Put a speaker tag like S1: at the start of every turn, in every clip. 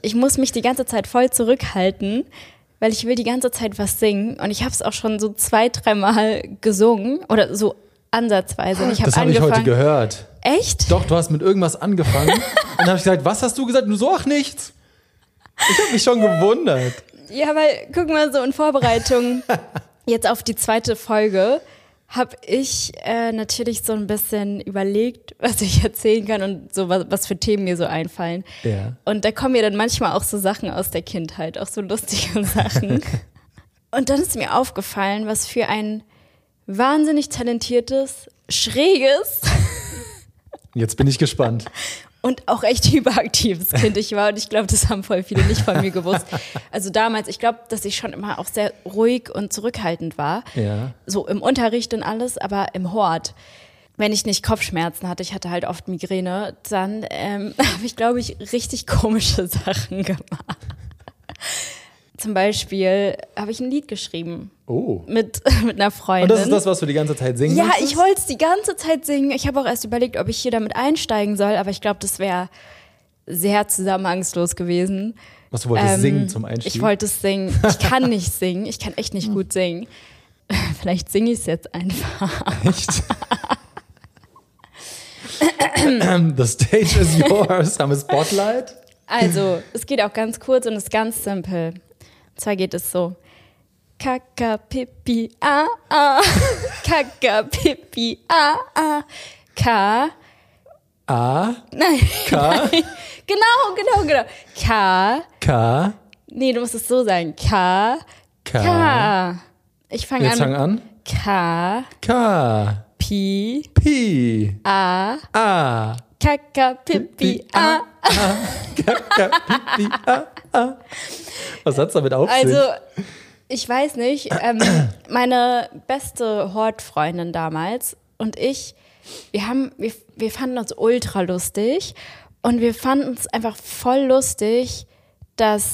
S1: Ich muss mich die ganze Zeit voll zurückhalten, weil ich will die ganze Zeit was singen. Und ich habe es auch schon so 2-3 Mal gesungen oder so ansatzweise. Und
S2: Das habe ich heute gehört.
S1: Echt?
S2: Doch, du hast mit irgendwas angefangen. Und dann habe ich gesagt, was hast du gesagt? Und du so, ach, nichts. Ich habe mich schon gewundert.
S1: Ja, weil, guck mal, so in Vorbereitung jetzt auf die 2. Folge habe ich natürlich so ein bisschen überlegt, was ich erzählen kann und so was für Themen mir so einfallen.
S2: Ja.
S1: Und da kommen mir dann manchmal auch so Sachen aus der Kindheit, auch so lustige Sachen. Und dann ist mir aufgefallen, was für ein wahnsinnig talentiertes, schräges
S2: Jetzt bin ich gespannt.
S1: und auch echt hyperaktives Kind ich war. Und ich glaube, das haben voll viele nicht von mir gewusst. Also damals, ich glaube, dass ich schon immer auch sehr ruhig und zurückhaltend war.
S2: Ja.
S1: So im Unterricht und alles, aber im Hort. Wenn ich nicht Kopfschmerzen hatte, ich hatte halt oft Migräne, dann habe ich, glaube ich, richtig komische Sachen gemacht. Zum Beispiel habe ich ein Lied geschrieben.
S2: Oh.
S1: Mit einer Freundin.
S2: Und das ist das, was du die ganze Zeit singen
S1: Ja,
S2: möchtest?
S1: ich wollte es die ganze Zeit singen. Ich habe auch erst überlegt, ob ich hier damit einsteigen soll, aber ich glaube, das wäre sehr zusammenhangslos gewesen.
S2: Was, du wolltest singen zum Einstieg?
S1: Ich wollte es singen. Ich kann nicht singen. Ich kann echt nicht gut singen. Vielleicht singe ich es jetzt einfach.
S2: Echt? The stage is yours. Haben wir Spotlight?
S1: Also, es geht auch ganz kurz und ist ganz simpel. Und zwar geht es so. Kaka, Pipi, ah, ah. Kaka, Pipi, ah, ah. K.
S2: A.
S1: Nein.
S2: K.
S1: Nein. Genau. K.
S2: K.
S1: Nee, du musst es so sagen. K.
S2: K.
S1: K. Ich fange
S2: Jetzt fang
S1: an.
S2: an.
S1: K.
S2: K.
S1: Pi.
S2: Pi.
S1: A.
S2: A.
S1: Kaka, Pipi, A.
S2: Kaka, Pipi, A. Was hat's damit auf sich?
S1: Also, ich weiß nicht, meine beste Hortfreundin damals und ich, wir fanden uns ultra lustig und wir fanden es einfach voll lustig, dass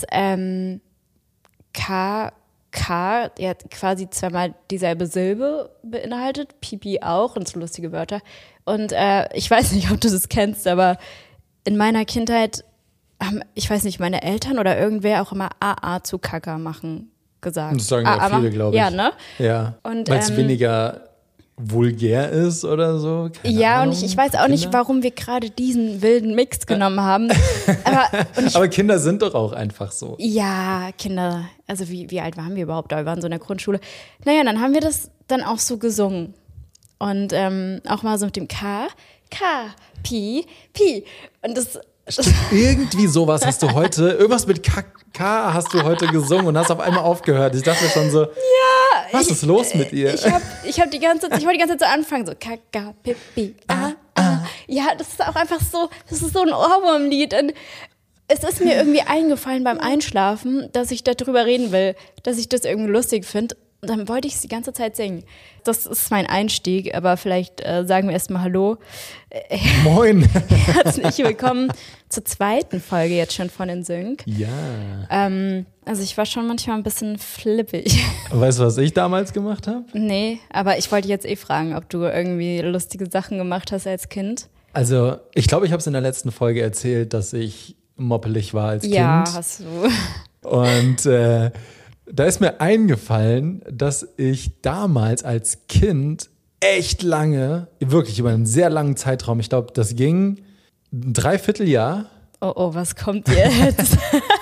S1: K ja quasi zweimal dieselbe Silbe beinhaltet, Pipi auch und so lustige Wörter. Und ich weiß nicht, ob du das kennst, aber in meiner Kindheit haben, ich weiß nicht, meine Eltern oder irgendwer auch immer AA zu Kaka machen gesagt.
S2: Das sagen ja viele, glaube ich.
S1: Ja, ne?
S2: Ja,
S1: Und,
S2: weil es weniger vulgär ist oder so. Keine
S1: ja,
S2: Ahnung.
S1: und ich weiß auch nicht, warum wir gerade diesen wilden Mix genommen haben.
S2: Aber Kinder sind doch auch einfach so.
S1: Ja, Kinder, also wie alt waren wir überhaupt? Wir waren so in der Grundschule. Naja, dann haben wir das dann auch so gesungen. Und auch mal so mit dem K, Pi. Und das
S2: Irgendwie sowas hast du heute, irgendwas mit K hast du heute gesungen und hast auf einmal aufgehört. Ich dachte schon so, was ist los mit ihr?
S1: Ich wollte die ganze Zeit so anfangen, so Kaka, Pipi, A. Ja, das ist auch einfach so, das ist so ein Ohrwurmlied. Und es ist mir irgendwie eingefallen beim Einschlafen, dass ich darüber reden will, dass ich das irgendwie lustig finde. Und dann wollte ich es die ganze Zeit singen. Das ist mein Einstieg, aber vielleicht sagen wir erstmal Hallo.
S2: Moin.
S1: Herzlich willkommen zur 2. Folge jetzt schon von In Sync.
S2: Ja.
S1: Also ich war schon manchmal ein bisschen flippig.
S2: Weißt du, was ich damals gemacht habe?
S1: Nee, aber ich wollte jetzt fragen, ob du irgendwie lustige Sachen gemacht hast als Kind.
S2: Also, ich glaube, ich habe es in der letzten Folge erzählt, dass ich moppelig war als Kind.
S1: Ja, hast du.
S2: Und da ist mir eingefallen, dass ich damals als Kind echt lange, wirklich über einen sehr langen Zeitraum, ich glaube, das ging ein Dreivierteljahr.
S1: Oh, was kommt jetzt?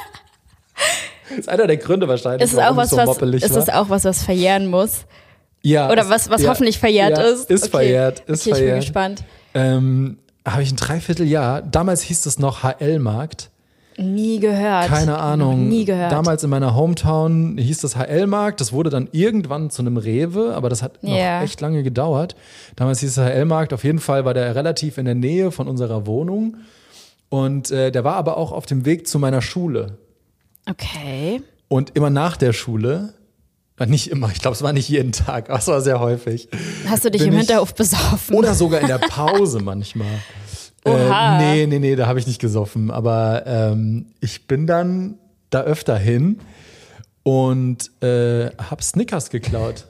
S2: Das ist einer der Gründe wahrscheinlich,
S1: Ist es auch was,
S2: so moppelig war.
S1: ist es auch was verjähren muss?
S2: Ja.
S1: Oder was
S2: ja,
S1: hoffentlich verjährt ist?
S2: Ist verjährt, ist
S1: okay,
S2: verjährt.
S1: Ich bin gespannt.
S2: Habe ich ein Dreivierteljahr, damals hieß es noch HL-Markt.
S1: Nie gehört.
S2: Keine Ahnung.
S1: Nie gehört.
S2: Damals in meiner Hometown hieß das HL-Markt. Das wurde dann irgendwann zu einem Rewe, aber das hat noch echt lange gedauert. Damals hieß es HL-Markt. Auf jeden Fall war der relativ in der Nähe von unserer Wohnung. Und der war aber auch auf dem Weg zu meiner Schule.
S1: Okay.
S2: Und immer nach der Schule, nicht immer, ich glaube, es war nicht jeden Tag, aber es war sehr häufig.
S1: Hast du dich im Hinterhof besoffen?
S2: Oder sogar in der Pause manchmal.
S1: Oha.
S2: Nee, da habe ich nicht gesoffen. Aber ich bin dann da öfter hin und habe Snickers geklaut.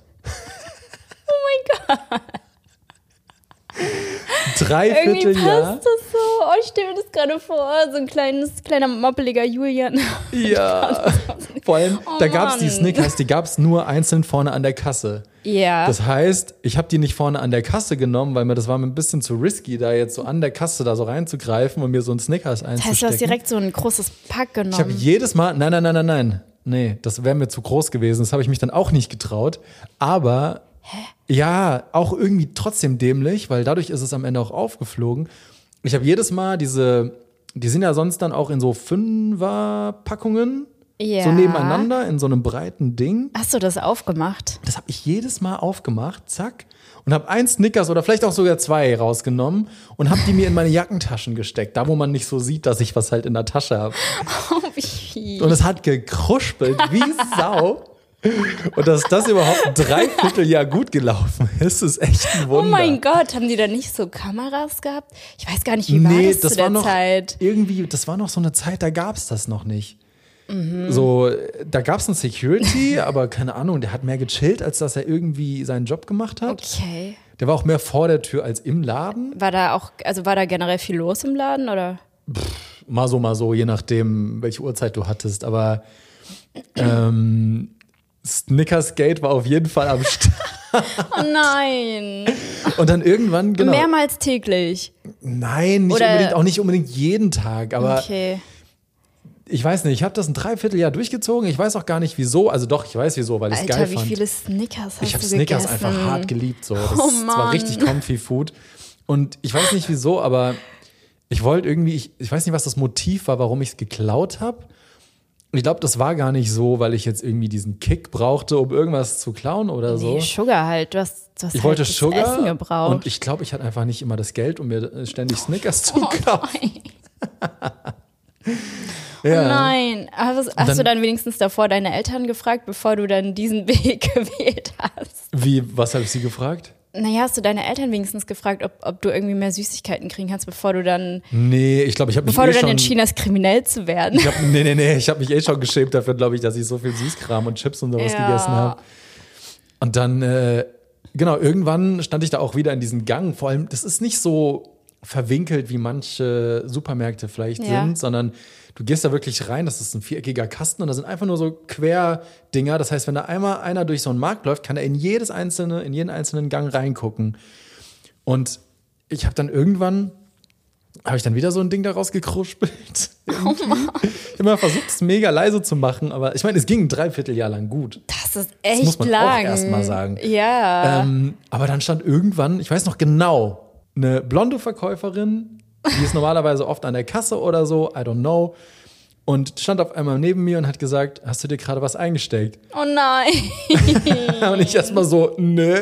S1: Oh mein Gott.
S2: Dreivierteljahr.
S1: Irgendwie passt das so. ich stelle mir das gerade vor, so ein kleiner moppeliger Julian.
S2: Ja, vor allem, da gab es die Snickers, die gab es nur einzeln vorne an der Kasse.
S1: Ja.
S2: Das heißt, ich habe die nicht vorne an der Kasse genommen, weil das war mir ein bisschen zu risky, da jetzt so an der Kasse da so reinzugreifen und mir so ein Snickers einzustecken.
S1: Das heißt, du hast direkt so ein großes Pack genommen.
S2: Ich habe jedes Mal, nein. Nee, das wäre mir zu groß gewesen. Das habe ich mich dann auch nicht getraut. Aber ja, auch irgendwie trotzdem dämlich, weil dadurch ist es am Ende auch aufgeflogen. Ich habe jedes Mal die sind ja sonst dann auch in so 5er-Packungen, so nebeneinander in so einem breiten Ding.
S1: Hast du das aufgemacht?
S2: Das habe ich jedes Mal aufgemacht, zack. Und habe 1 Snickers oder vielleicht auch sogar 2 rausgenommen und habe die mir in meine Jackentaschen gesteckt. Da, wo man nicht so sieht, dass ich was halt in der Tasche habe.
S1: Oh, wie fies.
S2: Und es hat gekruspelt wie Sau. Und dass das überhaupt ein Dreivierteljahr gut gelaufen ist, ist echt ein Wunder.
S1: Oh mein Gott, haben die da nicht so Kameras gehabt? Ich weiß gar nicht, wie war das zu der Zeit?
S2: Irgendwie, das war noch so eine Zeit, da gab es das noch nicht. So, da gab es einen Security, aber keine Ahnung, der hat mehr gechillt, als dass er irgendwie seinen Job gemacht hat.
S1: Okay.
S2: Der war auch mehr vor der Tür als im Laden.
S1: War da generell viel los im Laden, oder?
S2: Mal so, je nachdem, welche Uhrzeit du hattest. Aber Snickersgate war auf jeden Fall am Start.
S1: Oh nein.
S2: Und dann irgendwann, genau.
S1: Mehrmals täglich?
S2: Nein, auch nicht unbedingt jeden Tag, aber
S1: okay.
S2: Ich weiß nicht, ich habe das ein Dreivierteljahr durchgezogen. Ich weiß auch gar nicht wieso. Also doch, ich weiß wieso, weil ich es geil fand.
S1: Alter, wie viele Snickers hast du gegessen?
S2: Ich habe Snickers einfach hart geliebt. So. Das war richtig comfy Food. Und ich weiß nicht wieso, aber ich wollte irgendwie, ich weiß nicht, was das Motiv war, warum ich es geklaut habe. Ich glaube, das war gar nicht so, weil ich jetzt irgendwie diesen Kick brauchte, um irgendwas zu klauen oder so.
S1: Nee, Sugar halt. Du hast
S2: ich
S1: halt
S2: wollte
S1: das
S2: Sugar
S1: Essen gebraucht.
S2: Und ich glaube, ich hatte einfach nicht immer das Geld, um mir ständig Snickers zu kaufen.
S1: Ja. Oh nein. Hast du dann wenigstens davor deine Eltern gefragt, bevor du dann diesen Weg gewählt hast?
S2: Wie, was habe ich sie gefragt?
S1: Naja, hast du deine Eltern wenigstens gefragt, ob du irgendwie mehr Süßigkeiten kriegen kannst, bevor du dann.
S2: Nee, ich glaube, ich habe mich
S1: bevor du dann entschieden hast, kriminell zu werden.
S2: Ich habe mich schon geschämt dafür, glaube ich, dass ich so viel Süßkram und Chips und sowas gegessen habe. Und dann, genau, irgendwann stand ich da auch wieder in diesem Gang. Vor allem, das ist nicht so verwinkelt, wie manche Supermärkte vielleicht sind, sondern du gehst da wirklich rein, das ist ein viereckiger Kasten und da sind einfach nur so Querdinger. Das heißt, wenn da einmal einer durch so einen Markt läuft, kann er in jeden einzelnen Gang reingucken. Und ich habe dann irgendwann, wieder so ein Ding daraus gekruspelt.
S1: Oh Mann.
S2: Ich habe immer versucht, es mega leise zu machen, aber ich meine, es ging ein Dreivierteljahr lang gut.
S1: Das ist echt lang.
S2: Das muss man auch erst mal sagen.
S1: Ja.
S2: Aber dann stand irgendwann, ich weiß noch genau, eine blonde Verkäuferin, die ist normalerweise oft an der Kasse oder so, I don't know. Und stand auf einmal neben mir und hat gesagt, hast du dir gerade was eingesteckt?
S1: Oh nein.
S2: Und ich erstmal so, nö.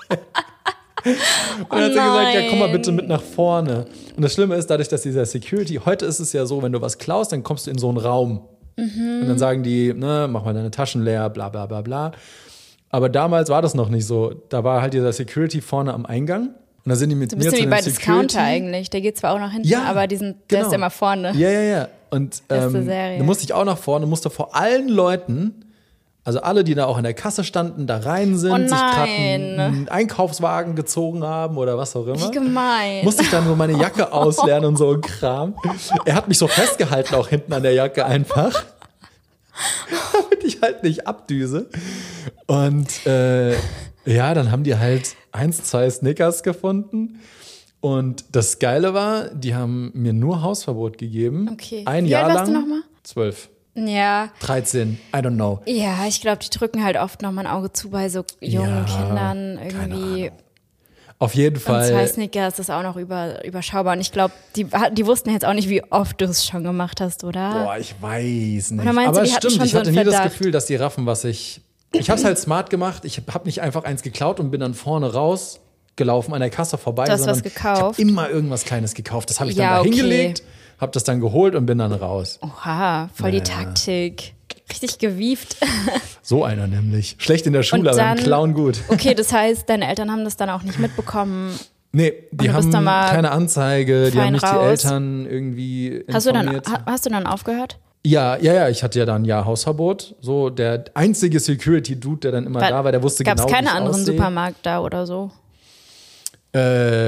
S2: Und dann hat sie gesagt, ja, komm mal bitte mit nach vorne. Und das Schlimme ist, dadurch, dass dieser Security, heute ist es ja so, wenn du was klaust, dann kommst du in so einen Raum. Und dann sagen die, ne, mach mal deine Taschen leer, bla bla bla bla. Aber damals war das noch nicht so. Da war halt dieser Security vorne am Eingang. Und da sind die mit mir zu dem Security. Ein bisschen wie bei Discounter
S1: eigentlich. Der geht zwar auch nach hinten, aber der ist immer vorne.
S2: Ja. Und dann musste ich auch nach vorne, musste vor allen Leuten, also alle, die da auch in der Kasse standen, da rein sind, sich gerade einen Einkaufswagen gezogen haben oder was auch immer.
S1: Wie gemein.
S2: Musste ich dann nur meine Jacke ausleeren und so ein Kram. Er hat mich so festgehalten, auch hinten an der Jacke einfach. Damit ich halt nicht abdüse. Und dann haben die halt 1, 2 Snickers gefunden. Und das Geile war, die haben mir nur Hausverbot gegeben.
S1: Okay.
S2: Ein Jahr lang.
S1: Wie alt warst du nochmal?
S2: 12.
S1: Ja.
S2: 13, I don't know.
S1: Ja, ich glaube, die drücken halt oft noch mal ein Auge zu bei so jungen Kindern irgendwie.
S2: Auf jeden Fall.
S1: Und 2 Snickers ist auch noch überschaubar. Und ich glaube, die wussten jetzt auch nicht, wie oft du es schon gemacht hast, oder?
S2: Boah, ich weiß nicht.
S1: Oder meinst
S2: aber
S1: du, die hatten
S2: stimmt,
S1: schon
S2: ich
S1: so
S2: hatte
S1: einen
S2: nie das
S1: Verdacht?
S2: Gefühl, dass die raffen, was ich habe es halt smart gemacht. Ich habe nicht einfach eins geklaut und bin dann vorne rausgelaufen an der Kasse vorbei.
S1: Du hast was gekauft?
S2: Ich habe immer irgendwas Kleines gekauft. Das habe ich dann da hingelegt, habe das dann geholt und bin dann raus.
S1: Oha, voll die Taktik. Richtig gewieft.
S2: So einer nämlich. Schlecht in der Schule, aber im Klauen gut.
S1: Okay, das heißt, deine Eltern haben das dann auch nicht mitbekommen.
S2: Nee, die haben keine Anzeige, die haben nicht die Eltern irgendwie informiert.
S1: Hast du dann aufgehört?
S2: Ja, ich hatte ja dann ein Jahr Hausverbot. So, der einzige Security-Dude, der dann immer da war, der wusste genau, wie ich
S1: Gab's keinen anderen
S2: aussehe.
S1: Supermarkt da oder so?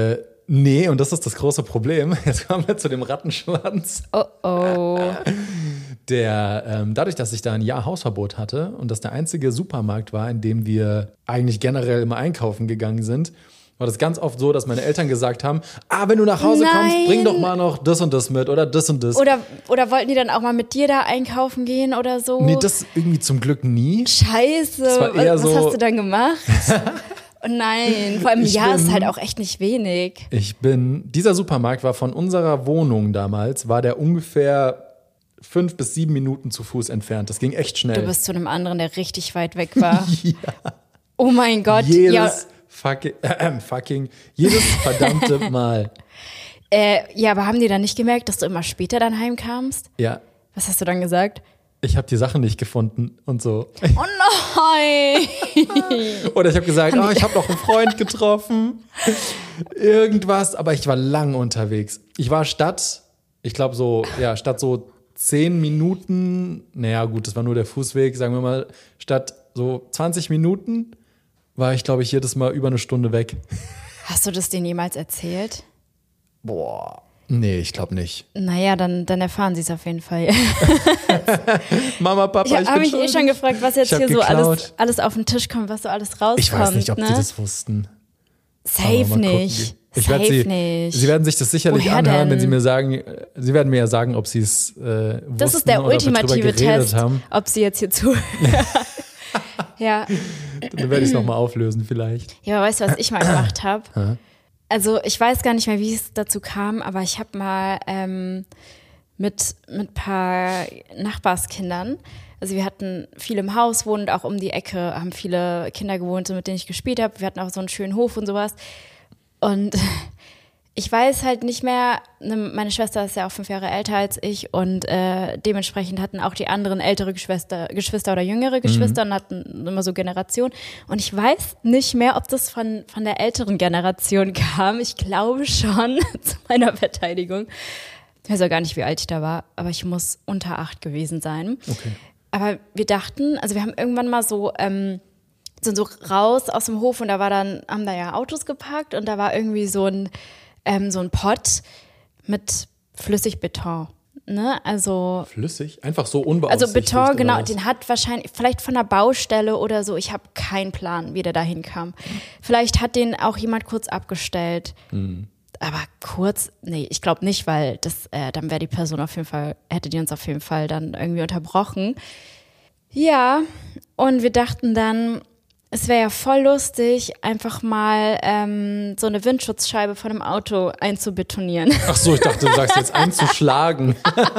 S2: Nee, und das ist das große Problem. Jetzt kommen wir zu dem Rattenschwanz.
S1: Oh.
S2: Dadurch, dass ich da ein Jahr Hausverbot hatte und das der einzige Supermarkt war, in dem wir eigentlich generell immer einkaufen gegangen sind, war das ganz oft so, dass meine Eltern gesagt haben, wenn du nach Hause kommst, bring doch mal noch das und das mit oder das und das.
S1: Oder wollten die dann auch mal mit dir da einkaufen gehen oder so?
S2: Nee, das irgendwie zum Glück nie.
S1: Scheiße, was hast du dann gemacht? Oh nein, vor allem ein Jahr ist halt auch echt nicht wenig.
S2: Dieser Supermarkt war von unserer Wohnung damals, war der ungefähr 5 bis 7 Minuten zu Fuß entfernt. Das ging echt schnell.
S1: Du bist zu einem anderen, der richtig weit weg war.
S2: Ja.
S1: Oh mein Gott.
S2: Jedes verdammte Mal.
S1: Ja, aber haben die dann nicht gemerkt, dass du immer später dann heimkamst?
S2: Ja.
S1: Was hast du dann gesagt?
S2: Ich habe die Sachen nicht gefunden und so.
S1: Oh nein!
S2: Oder ich habe gesagt, ich habe noch einen Freund getroffen. Irgendwas, aber ich war lang unterwegs. Ich war statt so 10 Minuten, naja gut, das war nur der Fußweg, sagen wir mal, statt so 20 Minuten war ich, glaube ich, jedes Mal über eine Stunde weg.
S1: Hast du das denen jemals erzählt?
S2: Boah, nee, ich glaube nicht.
S1: Naja, dann erfahren sie es auf jeden Fall.
S2: Mama, Papa,
S1: ich habe mich schon gefragt, was jetzt hier
S2: geklaut.
S1: so alles auf den Tisch kommt, was so alles rauskommt.
S2: Ich weiß nicht, ob die das wussten.
S1: Safe nicht.
S2: Sie werden sich das sicherlich anhören, wenn sie mir sagen, sie werden mir ja sagen, ob sie es wussten.
S1: Das ist der ultimative Test, ob sie jetzt hier zuhören. Ja.
S2: Dann werde ich es nochmal auflösen vielleicht.
S1: Ja, aber weißt du, was ich mal gemacht habe? Also ich weiß gar nicht mehr, wie es dazu kam, aber ich habe mal mit ein paar Nachbarskindern, also wir hatten viele im Haus wohnen, auch um die Ecke haben viele Kinder gewohnt, so mit denen ich gespielt habe. Wir hatten auch so einen schönen Hof und sowas. Und ich weiß halt nicht mehr, meine Schwester ist ja auch 5 Jahre älter als ich und dementsprechend hatten auch die anderen ältere Geschwister oder jüngere Geschwister und hatten immer so Generationen. Und ich weiß nicht mehr, ob das von der älteren Generation kam. Ich glaube schon, zu meiner Verteidigung. Ich weiß auch gar nicht, wie alt ich da war, aber ich muss unter 8 gewesen sein.
S2: Okay.
S1: Aber wir dachten, also wir haben irgendwann mal sind so raus aus dem Hof und haben da ja Autos geparkt und da war irgendwie so ein Pott mit Flüssigbeton. Ne? Also
S2: flüssig? Einfach so unbeaufsichtigt?
S1: Also Beton, genau, den hat wahrscheinlich, vielleicht von der Baustelle oder so, ich habe keinen Plan, wie der da hinkam. Vielleicht hat den auch jemand kurz abgestellt. Aber kurz, nee, ich glaube nicht, weil dann wäre die Person auf jeden Fall, hätte die uns auf jeden Fall dann irgendwie unterbrochen. Ja, und wir dachten dann, es wäre ja voll lustig, einfach mal so eine Windschutzscheibe von einem Auto einzubetonieren.
S2: Ach so, ich dachte, du sagst jetzt einzuschlagen.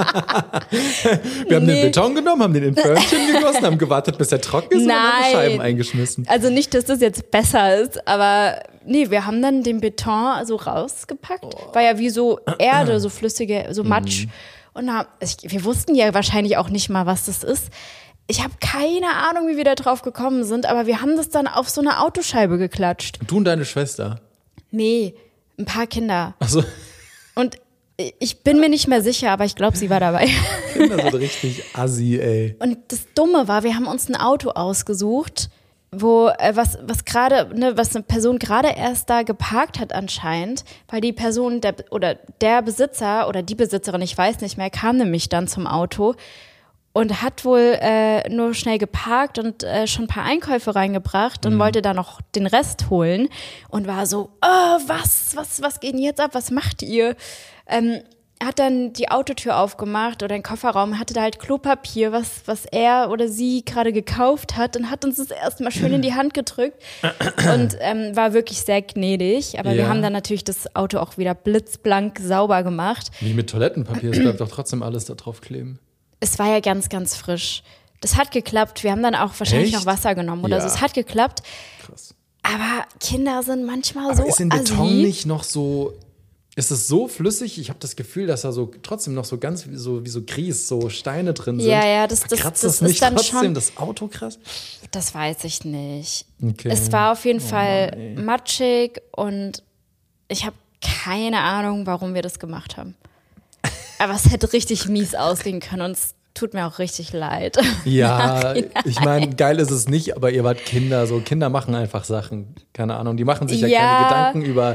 S2: Wir haben den Beton genommen, haben den in Förmchen gegossen, haben gewartet, bis er trocken ist und dann haben wir Scheiben eingeschmissen.
S1: Also nicht, dass das jetzt besser ist, aber nee, wir haben dann den Beton so rausgepackt. War ja wie so Erde, so flüssige, so Matsch. Und wir wussten ja wahrscheinlich auch nicht mal, was das ist. Ich habe keine Ahnung, wie wir da drauf gekommen sind, aber wir haben das dann auf so eine Autoscheibe geklatscht.
S2: Du und deine Schwester?
S1: Nee, ein paar Kinder.
S2: Ach so.
S1: Und ich bin mir nicht mehr sicher, aber ich glaube, sie war dabei.
S2: Kinder sind richtig assi, ey.
S1: Und das Dumme war, wir haben uns ein Auto ausgesucht, wo was eine Person gerade erst da geparkt hat anscheinend, weil die Person der Besitzer oder die Besitzerin, ich weiß nicht mehr, kam nämlich dann zum Auto und hat wohl nur schnell geparkt und schon ein paar Einkäufe reingebracht und wollte da noch den Rest holen und war so, was geht denn jetzt ab, was macht ihr? Hat dann die Autotür aufgemacht oder den Kofferraum, hatte da halt Klopapier, was er oder sie gerade gekauft hat und hat uns das erstmal schön in die Hand gedrückt und war wirklich sehr gnädig. Aber wir haben dann natürlich das Auto auch wieder blitzblank sauber gemacht.
S2: Wie mit Toilettenpapier, es bleibt doch trotzdem alles da drauf kleben.
S1: Es war ja ganz, ganz frisch. Das hat geklappt. Wir haben dann auch wahrscheinlich noch Wasser genommen oder so. Es hat geklappt.
S2: Krass.
S1: Aber Kinder sind manchmal
S2: aber
S1: so
S2: ist in Beton
S1: assi.
S2: nicht noch so... Ist es so flüssig? Ich habe das Gefühl, dass da so trotzdem noch so ganz wie so Grieß, so Steine drin sind.
S1: Ja, das
S2: ist
S1: nicht dann
S2: trotzdem
S1: schon
S2: das Auto krass?
S1: Das weiß ich nicht.
S2: Okay.
S1: Es war auf jeden Fall matschig und ich habe keine Ahnung, warum wir das gemacht haben. Aber es hätte richtig mies ausgehen können und es tut mir auch richtig leid.
S2: Ja, ich meine, geil ist es nicht, aber ihr wart Kinder. So Kinder machen einfach Sachen. Keine Ahnung, die machen sich ja keine Gedanken über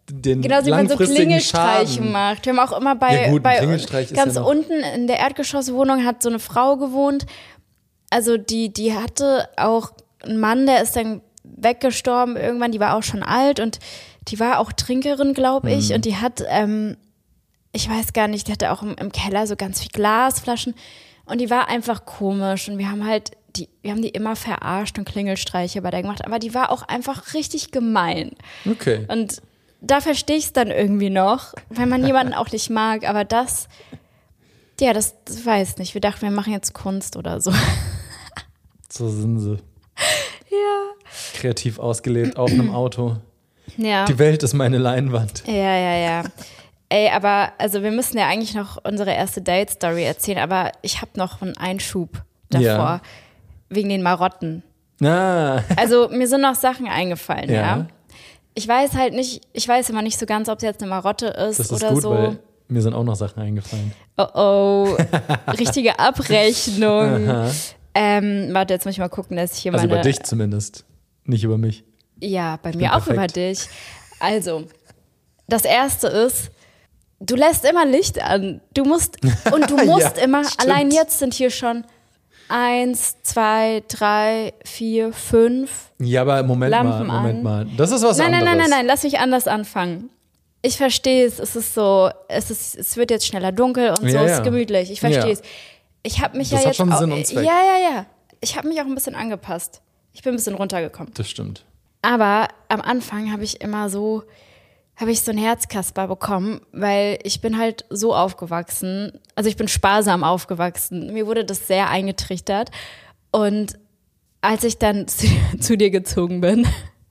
S2: den
S1: genau, wie man so
S2: langfristigen
S1: Klingelstreiche
S2: Schaden
S1: macht. Wir haben auch immer bei ganz unten in der Erdgeschosswohnung hat so eine Frau gewohnt. Also die hatte auch einen Mann, der ist dann weggestorben irgendwann, die war auch schon alt und die war auch Trinkerin, glaube ich. Und die hat, ich weiß gar nicht, die hatte auch im Keller so ganz viel Glasflaschen. Und die war einfach komisch. Und wir haben die immer verarscht und Klingelstreiche bei der gemacht. Aber die war auch einfach richtig gemein.
S2: Okay.
S1: Und da verstehe ich es dann irgendwie noch, wenn man jemanden auch nicht mag. Aber das weiß nicht. Wir dachten, wir machen jetzt Kunst oder so.
S2: So sind sie.
S1: Ja.
S2: Kreativ ausgelebt auf einem Auto.
S1: Ja.
S2: Die Welt ist meine Leinwand.
S1: Ja. Ey, aber also wir müssen ja eigentlich noch unsere erste Date-Story erzählen, aber ich habe noch einen Einschub davor, wegen den Marotten. Also mir sind noch Sachen eingefallen, ja. Ich weiß immer nicht so ganz, ob es jetzt eine Marotte ist,
S2: das ist
S1: oder
S2: gut,
S1: so.
S2: Weil mir sind auch noch Sachen eingefallen.
S1: Oh, richtige Abrechnung. Warte, jetzt muss ich mal gucken, dass ich hier
S2: über dich zumindest, nicht über mich.
S1: Ja, bei mir auch über dich. Also, das Erste ist, du lässt immer Licht an. Du musst immer, stimmt. Allein jetzt sind hier schon 1, 2, 3, 4, 5
S2: Ja, aber Moment mal. Das ist was anderes.
S1: Nein, lass mich anders anfangen. Ich verstehe es, es wird jetzt schneller dunkel und so, es ist gemütlich. Ich verstehe es. Ich habe mich
S2: das hat schon Sinn und Zweck.
S1: Ja. Ich habe mich auch ein bisschen angepasst. Ich bin ein bisschen runtergekommen.
S2: Das stimmt.
S1: Aber am Anfang habe ich so ein Herzkasper bekommen, weil ich bin halt so aufgewachsen, also ich bin sparsam aufgewachsen. Mir wurde das sehr eingetrichtert. Und als ich dann zu dir gezogen bin,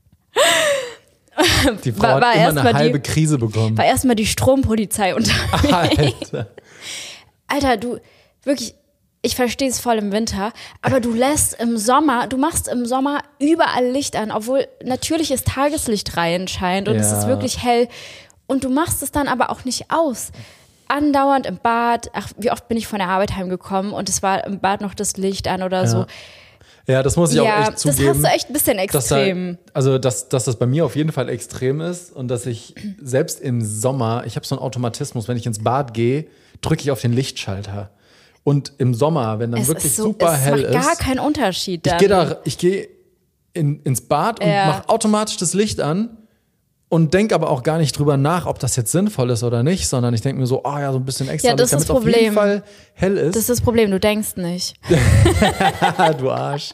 S2: die Frau hat immer eine halbe Krise bekommen.
S1: War erstmal die Strompolizei unterwegs. Alter, du, wirklich, ich verstehe es voll im Winter, aber du machst im Sommer überall Licht an, obwohl natürliches Tageslicht reinscheint und es ist wirklich hell. Und du machst es dann aber auch nicht aus. Andauernd im Bad, wie oft bin ich von der Arbeit heimgekommen und es war im Bad noch das Licht an oder so.
S2: Ja, das muss ich auch echt zugeben.
S1: Das hast du echt ein bisschen extrem.
S2: Dass das bei mir auf jeden Fall extrem ist und dass ich selbst im Sommer, ich habe so einen Automatismus, wenn ich ins Bad gehe, drücke ich auf den Lichtschalter. Und im Sommer, wenn dann wirklich super hell ist.
S1: Es macht gar keinen Unterschied dann.
S2: Ich gehe ins Bad und mache automatisch das Licht an und denke aber auch gar nicht drüber nach, ob das jetzt sinnvoll ist oder nicht, sondern ich denke mir so, so ein bisschen extra,
S1: damit es
S2: auf jeden Fall hell ist.
S1: Das ist das Problem, du denkst nicht.
S2: Du Arsch.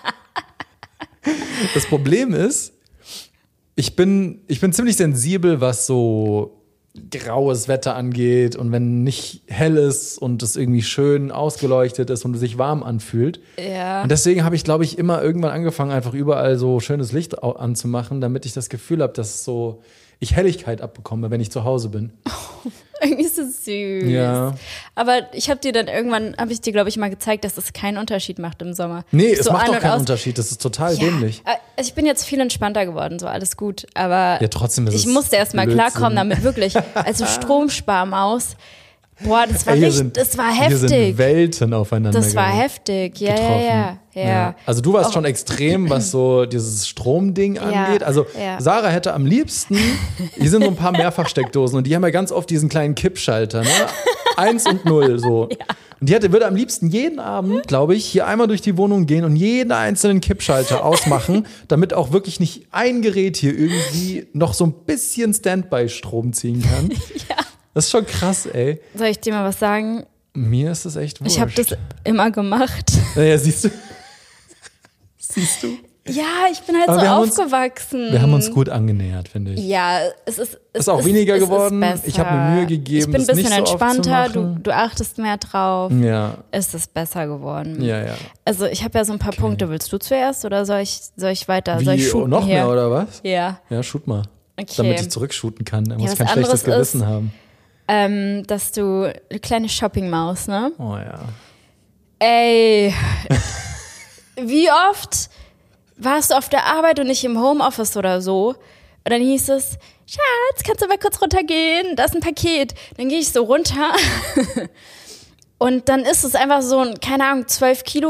S2: Das Problem ist, ich bin ziemlich sensibel, was so graues Wetter angeht und wenn nicht hell ist und es irgendwie schön ausgeleuchtet ist und es sich warm anfühlt.
S1: Ja.
S2: Und deswegen habe ich, glaube ich, immer irgendwann angefangen, einfach überall so schönes Licht anzumachen, damit ich das Gefühl habe, dass ich Helligkeit abbekomme, wenn ich zu Hause bin.
S1: Irgendwie ist es süß.
S2: Ja.
S1: Aber ich habe dir, glaube ich, mal gezeigt, dass es keinen Unterschied macht im Sommer.
S2: Nee, es macht auch keinen Unterschied. Das ist total dämlich.
S1: Ich bin jetzt viel entspannter geworden, so alles gut. Aber
S2: trotzdem ist
S1: ich musste erst mal klarkommen damit, wirklich. Also Stromsparmaus. Boah, das war heftig.
S2: Hier sind Welten aufeinander.
S1: Das war heftig, ja.
S2: Also du warst schon extrem, was so dieses Stromding angeht. Also Sarah hätte am liebsten, hier sind so ein paar Mehrfachsteckdosen und die haben ja ganz oft diesen kleinen Kippschalter, ne? 1 und 0 so. Ja. Und die würde am liebsten jeden Abend, glaube ich, hier einmal durch die Wohnung gehen und jeden einzelnen Kippschalter ausmachen, damit auch wirklich nicht ein Gerät hier irgendwie noch so ein bisschen Standby-Strom ziehen kann. Ja. Das ist schon krass, ey.
S1: Soll ich dir mal was sagen?
S2: Mir ist das echt wurscht.
S1: Ich habe das immer gemacht.
S2: Ja, siehst du? Siehst du?
S1: Ja, ich bin halt so aufgewachsen.
S2: Wir haben uns gut angenähert, finde ich.
S1: Ja, es ist
S2: auch weniger geworden. Ich habe mir Mühe gegeben,
S1: ich bin ein bisschen
S2: nicht so
S1: entspannter, du achtest mehr drauf.
S2: Ja.
S1: Es ist besser geworden.
S2: Ja.
S1: Also ich habe ja so ein paar Punkte. Willst du zuerst oder soll ich weiter?
S2: Wie,
S1: soll ich shooten
S2: noch
S1: hier?
S2: Mehr oder was?
S1: Ja.
S2: Ja, shoot mal.
S1: Okay.
S2: Damit ich zurückshooten kann. Da muss ich kein schlechtes Gewissen haben.
S1: Dass du eine kleine Shoppingmaus, ne?
S2: Oh ja.
S1: Ey, wie oft warst du auf der Arbeit und nicht im Homeoffice oder so? Und dann hieß es, Schatz, kannst du mal kurz runtergehen? Da ist ein Paket. Dann gehe ich so runter und dann ist es einfach so ein, keine Ahnung, 12 Kilo.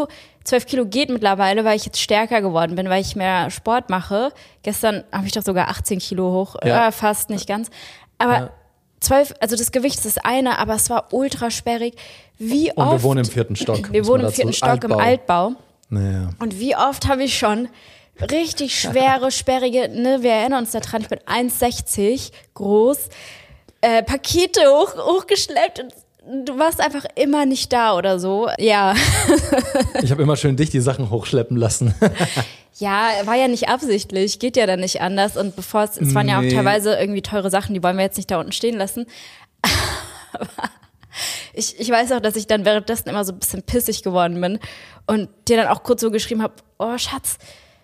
S1: 12 Kilo geht mittlerweile, weil ich jetzt stärker geworden bin, weil ich mehr Sport mache. Gestern habe ich doch sogar 18 Kilo hoch, fast nicht ganz. Aber 12, also das Gewicht ist das eine, aber es war ultra sperrig. Wie oft?
S2: Und wir wohnen im 4. Stock.
S1: Wir wohnen im 4. Stock im Altbau.
S2: Naja.
S1: Und wie oft habe ich schon richtig schwere, sperrige, ne, wir erinnern uns daran, ich bin 1,60 groß, Pakete hochgeschleppt und du warst einfach immer nicht da oder so. Ja.
S2: Ich habe immer schön dich die Sachen hochschleppen lassen.
S1: Ja, war ja nicht absichtlich, geht ja dann nicht anders. Und bevor es waren ja auch teilweise irgendwie teure Sachen, die wollen wir jetzt nicht da unten stehen lassen. Aber ich weiß auch, dass ich dann währenddessen immer so ein bisschen pissig geworden bin und dir dann auch kurz so geschrieben habe, oh Schatz,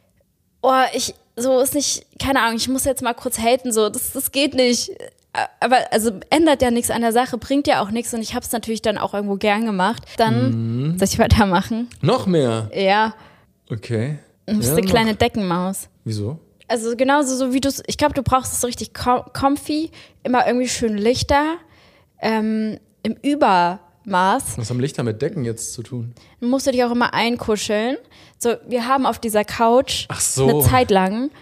S1: so ist nicht, keine Ahnung, ich muss jetzt mal kurz haten, so, das geht nicht. Aber also ändert ja nichts an der Sache, bringt ja auch nichts und ich habe es natürlich dann auch irgendwo gern gemacht. Dann soll ich weitermachen?
S2: Noch mehr?
S1: Ja.
S2: Okay.
S1: Du bist eine kleine Deckenmaus.
S2: Wieso?
S1: Also genauso so wie ich glaube, du brauchst es so richtig comfy, immer irgendwie schön Lichter, im Übermaß.
S2: Was haben Lichter mit Decken jetzt zu tun?
S1: Dann musst du dich auch immer einkuscheln. So, wir haben auf dieser Couch eine Zeit lang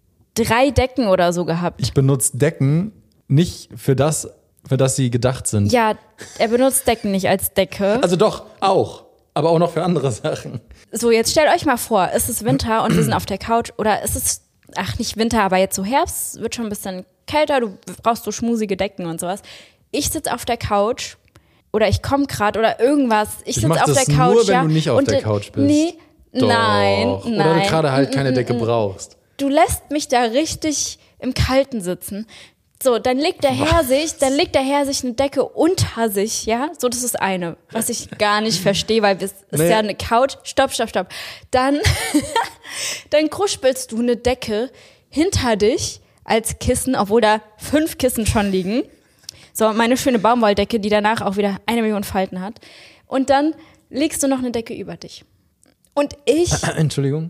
S1: 3 Decken oder so gehabt.
S2: Ich benutze Decken nicht für das sie gedacht sind.
S1: Ja, er benutzt Decken nicht als Decke.
S2: Also doch, auch. Aber auch noch für andere Sachen.
S1: So, jetzt stellt euch mal vor, es ist Winter und wir sind auf der Couch oder es ist, nicht Winter, aber jetzt so Herbst, wird schon ein bisschen kälter, du brauchst so schmusige Decken und sowas. Ich sitze auf der Couch oder ich komme gerade oder irgendwas. Ich sitze auf der Couch.
S2: Nur, wenn du nicht auf der Couch bist.
S1: Nee,
S2: Doch.
S1: nein.
S2: Oder du gerade halt keine Decke brauchst.
S1: Du lässt mich da richtig im Kalten sitzen. So, dann legt der Herr sich eine Decke unter sich, ja? So, das ist eine, was ich gar nicht verstehe, weil es ist ja eine Couch. Stopp. Dann kruspelst du eine Decke hinter dich als Kissen, obwohl da 5 Kissen schon liegen. So, meine schöne Baumwolldecke, die danach auch wieder 1 Million Falten hat. Und dann legst du noch eine Decke über dich. Und ich...
S2: Entschuldigung,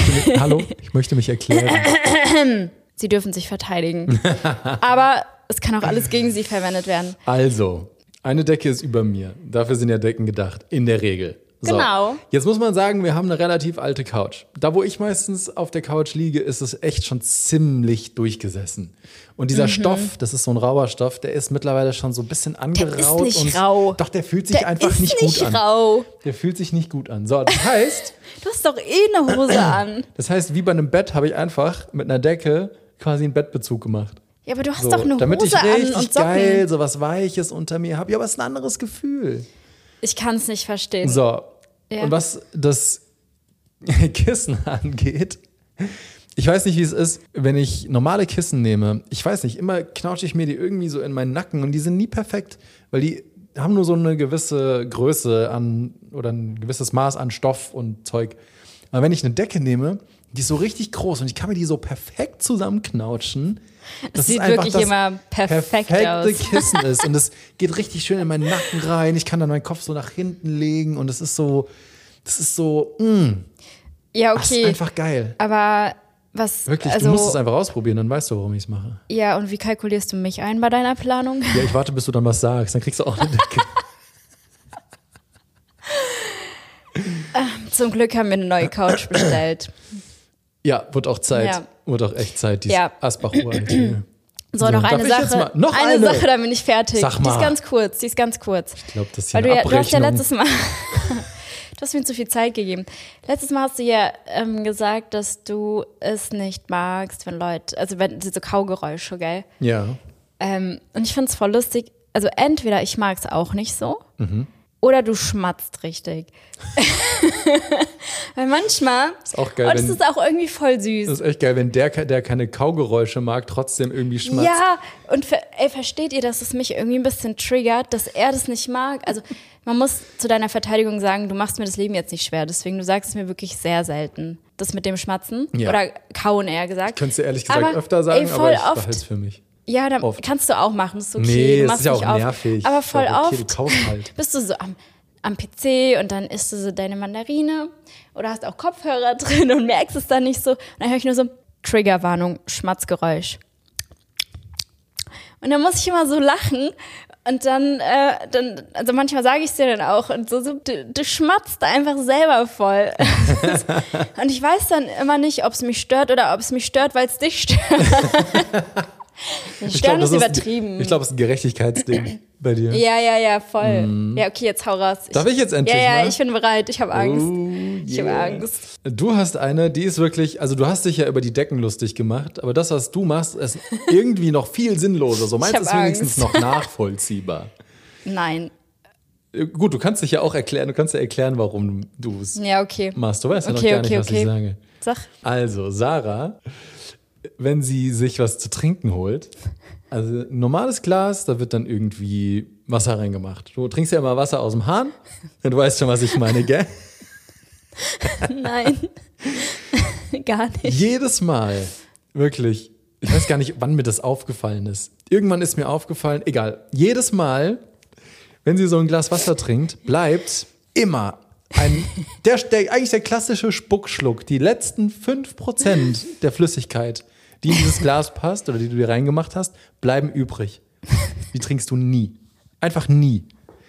S2: ich möchte mich erklären.
S1: Sie dürfen sich verteidigen. Aber es kann auch alles gegen sie verwendet werden.
S2: Also, eine Decke ist über mir. Dafür sind ja Decken gedacht, in der Regel. So.
S1: Genau.
S2: Jetzt muss man sagen, wir haben eine relativ alte Couch. Da, wo ich meistens auf der Couch liege, ist es echt schon ziemlich durchgesessen. Und dieser Stoff, das ist so ein rauer Stoff, der ist mittlerweile schon so ein bisschen angeraut.
S1: Der ist nicht rau.
S2: Doch, der fühlt sich einfach nicht gut an.
S1: Rau.
S2: Der fühlt sich nicht gut an. So, das heißt...
S1: Du hast doch eine Hose an.
S2: Das heißt, wie bei einem Bett habe ich einfach mit einer Decke quasi einen Bettbezug gemacht.
S1: Ja, aber du hast doch eine
S2: damit
S1: Hose
S2: ich richtig
S1: und Socken.
S2: geil so was Weiches unter mir habe. Ja, aber es ist ein anderes Gefühl.
S1: Ich kann es nicht verstehen.
S2: So,
S1: ja.
S2: Und was das Kissen angeht, ich weiß nicht, wie es ist, wenn ich normale Kissen nehme. Ich weiß nicht, immer knautsche ich mir die irgendwie so in meinen Nacken und die sind nie perfekt, weil die haben nur so eine gewisse Größe an oder ein gewisses Maß an Stoff und Zeug. Aber wenn ich eine Decke nehme, die ist so richtig groß und ich kann mir die so perfekt zusammenknautschen.
S1: Das sieht wirklich immer perfekt aus.
S2: Kissen ist und es geht richtig schön in meinen Nacken rein. Ich kann dann meinen Kopf so nach hinten legen und das ist so,
S1: ja, okay.
S2: Das ist einfach geil.
S1: Aber was,
S2: wirklich,
S1: also,
S2: du musst es einfach ausprobieren, dann weißt du, warum ich es mache.
S1: Ja, und wie kalkulierst du mich ein bei deiner Planung?
S2: Ja, ich warte, bis du dann was sagst, dann kriegst du auch eine Decke.
S1: Zum Glück haben wir eine neue Couch bestellt.
S2: Ja, wird auch Zeit.
S1: Ja.
S2: Wird auch echt Zeit, die Asbach-Uhr.
S1: So, noch eine Sache. Eine Sache, dann bin ich fertig.
S2: Sag mal.
S1: Die ist ganz kurz.
S2: Ich glaube, das ist hier
S1: Weil
S2: eine
S1: du hast ja
S2: Abrechnung.
S1: letztes Mal, du hast mir zu viel Zeit gegeben. Letztes Mal hast du ja gesagt, dass du es nicht magst, wenn Leute, also wenn diese Kaugeräusche, gell?
S2: Ja.
S1: Und ich finde es voll lustig. Also entweder ich mag es auch nicht so, oder du schmatzt richtig. Weil manchmal,
S2: ist auch geil,
S1: das ist auch irgendwie voll süß.
S2: Das ist echt geil, wenn der keine Kaugeräusche mag, trotzdem irgendwie schmatzt.
S1: Ja, und versteht ihr, dass es mich irgendwie ein bisschen triggert, dass er das nicht mag? Also man muss zu deiner Verteidigung sagen, du machst mir das Leben jetzt nicht schwer, deswegen du sagst es mir wirklich sehr selten. Das mit dem Schmatzen oder Kauen eher gesagt.
S2: Könntest du ehrlich gesagt öfter sagen, aber ich behalte es für mich.
S1: Ja, dann kannst du auch machen, das ist okay.
S2: Nee,
S1: du
S2: das ist ja auch nervig.
S1: Aber voll
S2: okay,
S1: oft
S2: du kaust halt.
S1: bist du so am PC und dann isst du so deine Mandarine oder hast auch Kopfhörer drin und merkst es dann nicht so. Und dann höre ich nur so Triggerwarnung, Schmatzgeräusch. Und dann muss ich immer so lachen Und dann, also manchmal sage ich es dir dann auch und so du schmatzt einfach selber voll. Und ich weiß dann immer nicht, ob es mich stört oder ob es mich stört, weil es dich stört. Stören ist übertrieben.
S2: Ich glaube, es ist ein Gerechtigkeitsding bei dir.
S1: Ja, voll. Ja, okay, jetzt hau raus.
S2: Darf ich jetzt endlich
S1: Ja,
S2: mal?
S1: Ich bin bereit. Ich habe Angst. Ich habe Angst.
S2: Du hast eine, die ist wirklich, also du hast dich ja über die Decken lustig gemacht, aber das, was du machst, ist irgendwie noch viel sinnloser. So meinst du es wenigstens noch nachvollziehbar?
S1: Nein.
S2: Gut, du kannst dich ja auch erklären, du kannst ja erklären, warum du es machst. Du weißt ja noch gar nicht, was ich sage.
S1: Sag.
S2: Also, Sarah, wenn sie sich was zu trinken holt, also ein normales Glas, da wird dann irgendwie Wasser reingemacht. Du trinkst ja immer Wasser aus dem Hahn. Du weißt schon, was ich meine, gell?
S1: Nein, gar nicht.
S2: Jedes Mal, wirklich, ich weiß gar nicht, wann mir das aufgefallen ist. Irgendwann ist mir aufgefallen, egal, jedes Mal, wenn sie so ein Glas Wasser trinkt, bleibt immer eigentlich der klassische Spuckschluck, die letzten 5% der Flüssigkeit, die in dieses Glas passt oder die du dir reingemacht hast, bleiben übrig. Die trinkst du nie. Einfach nie.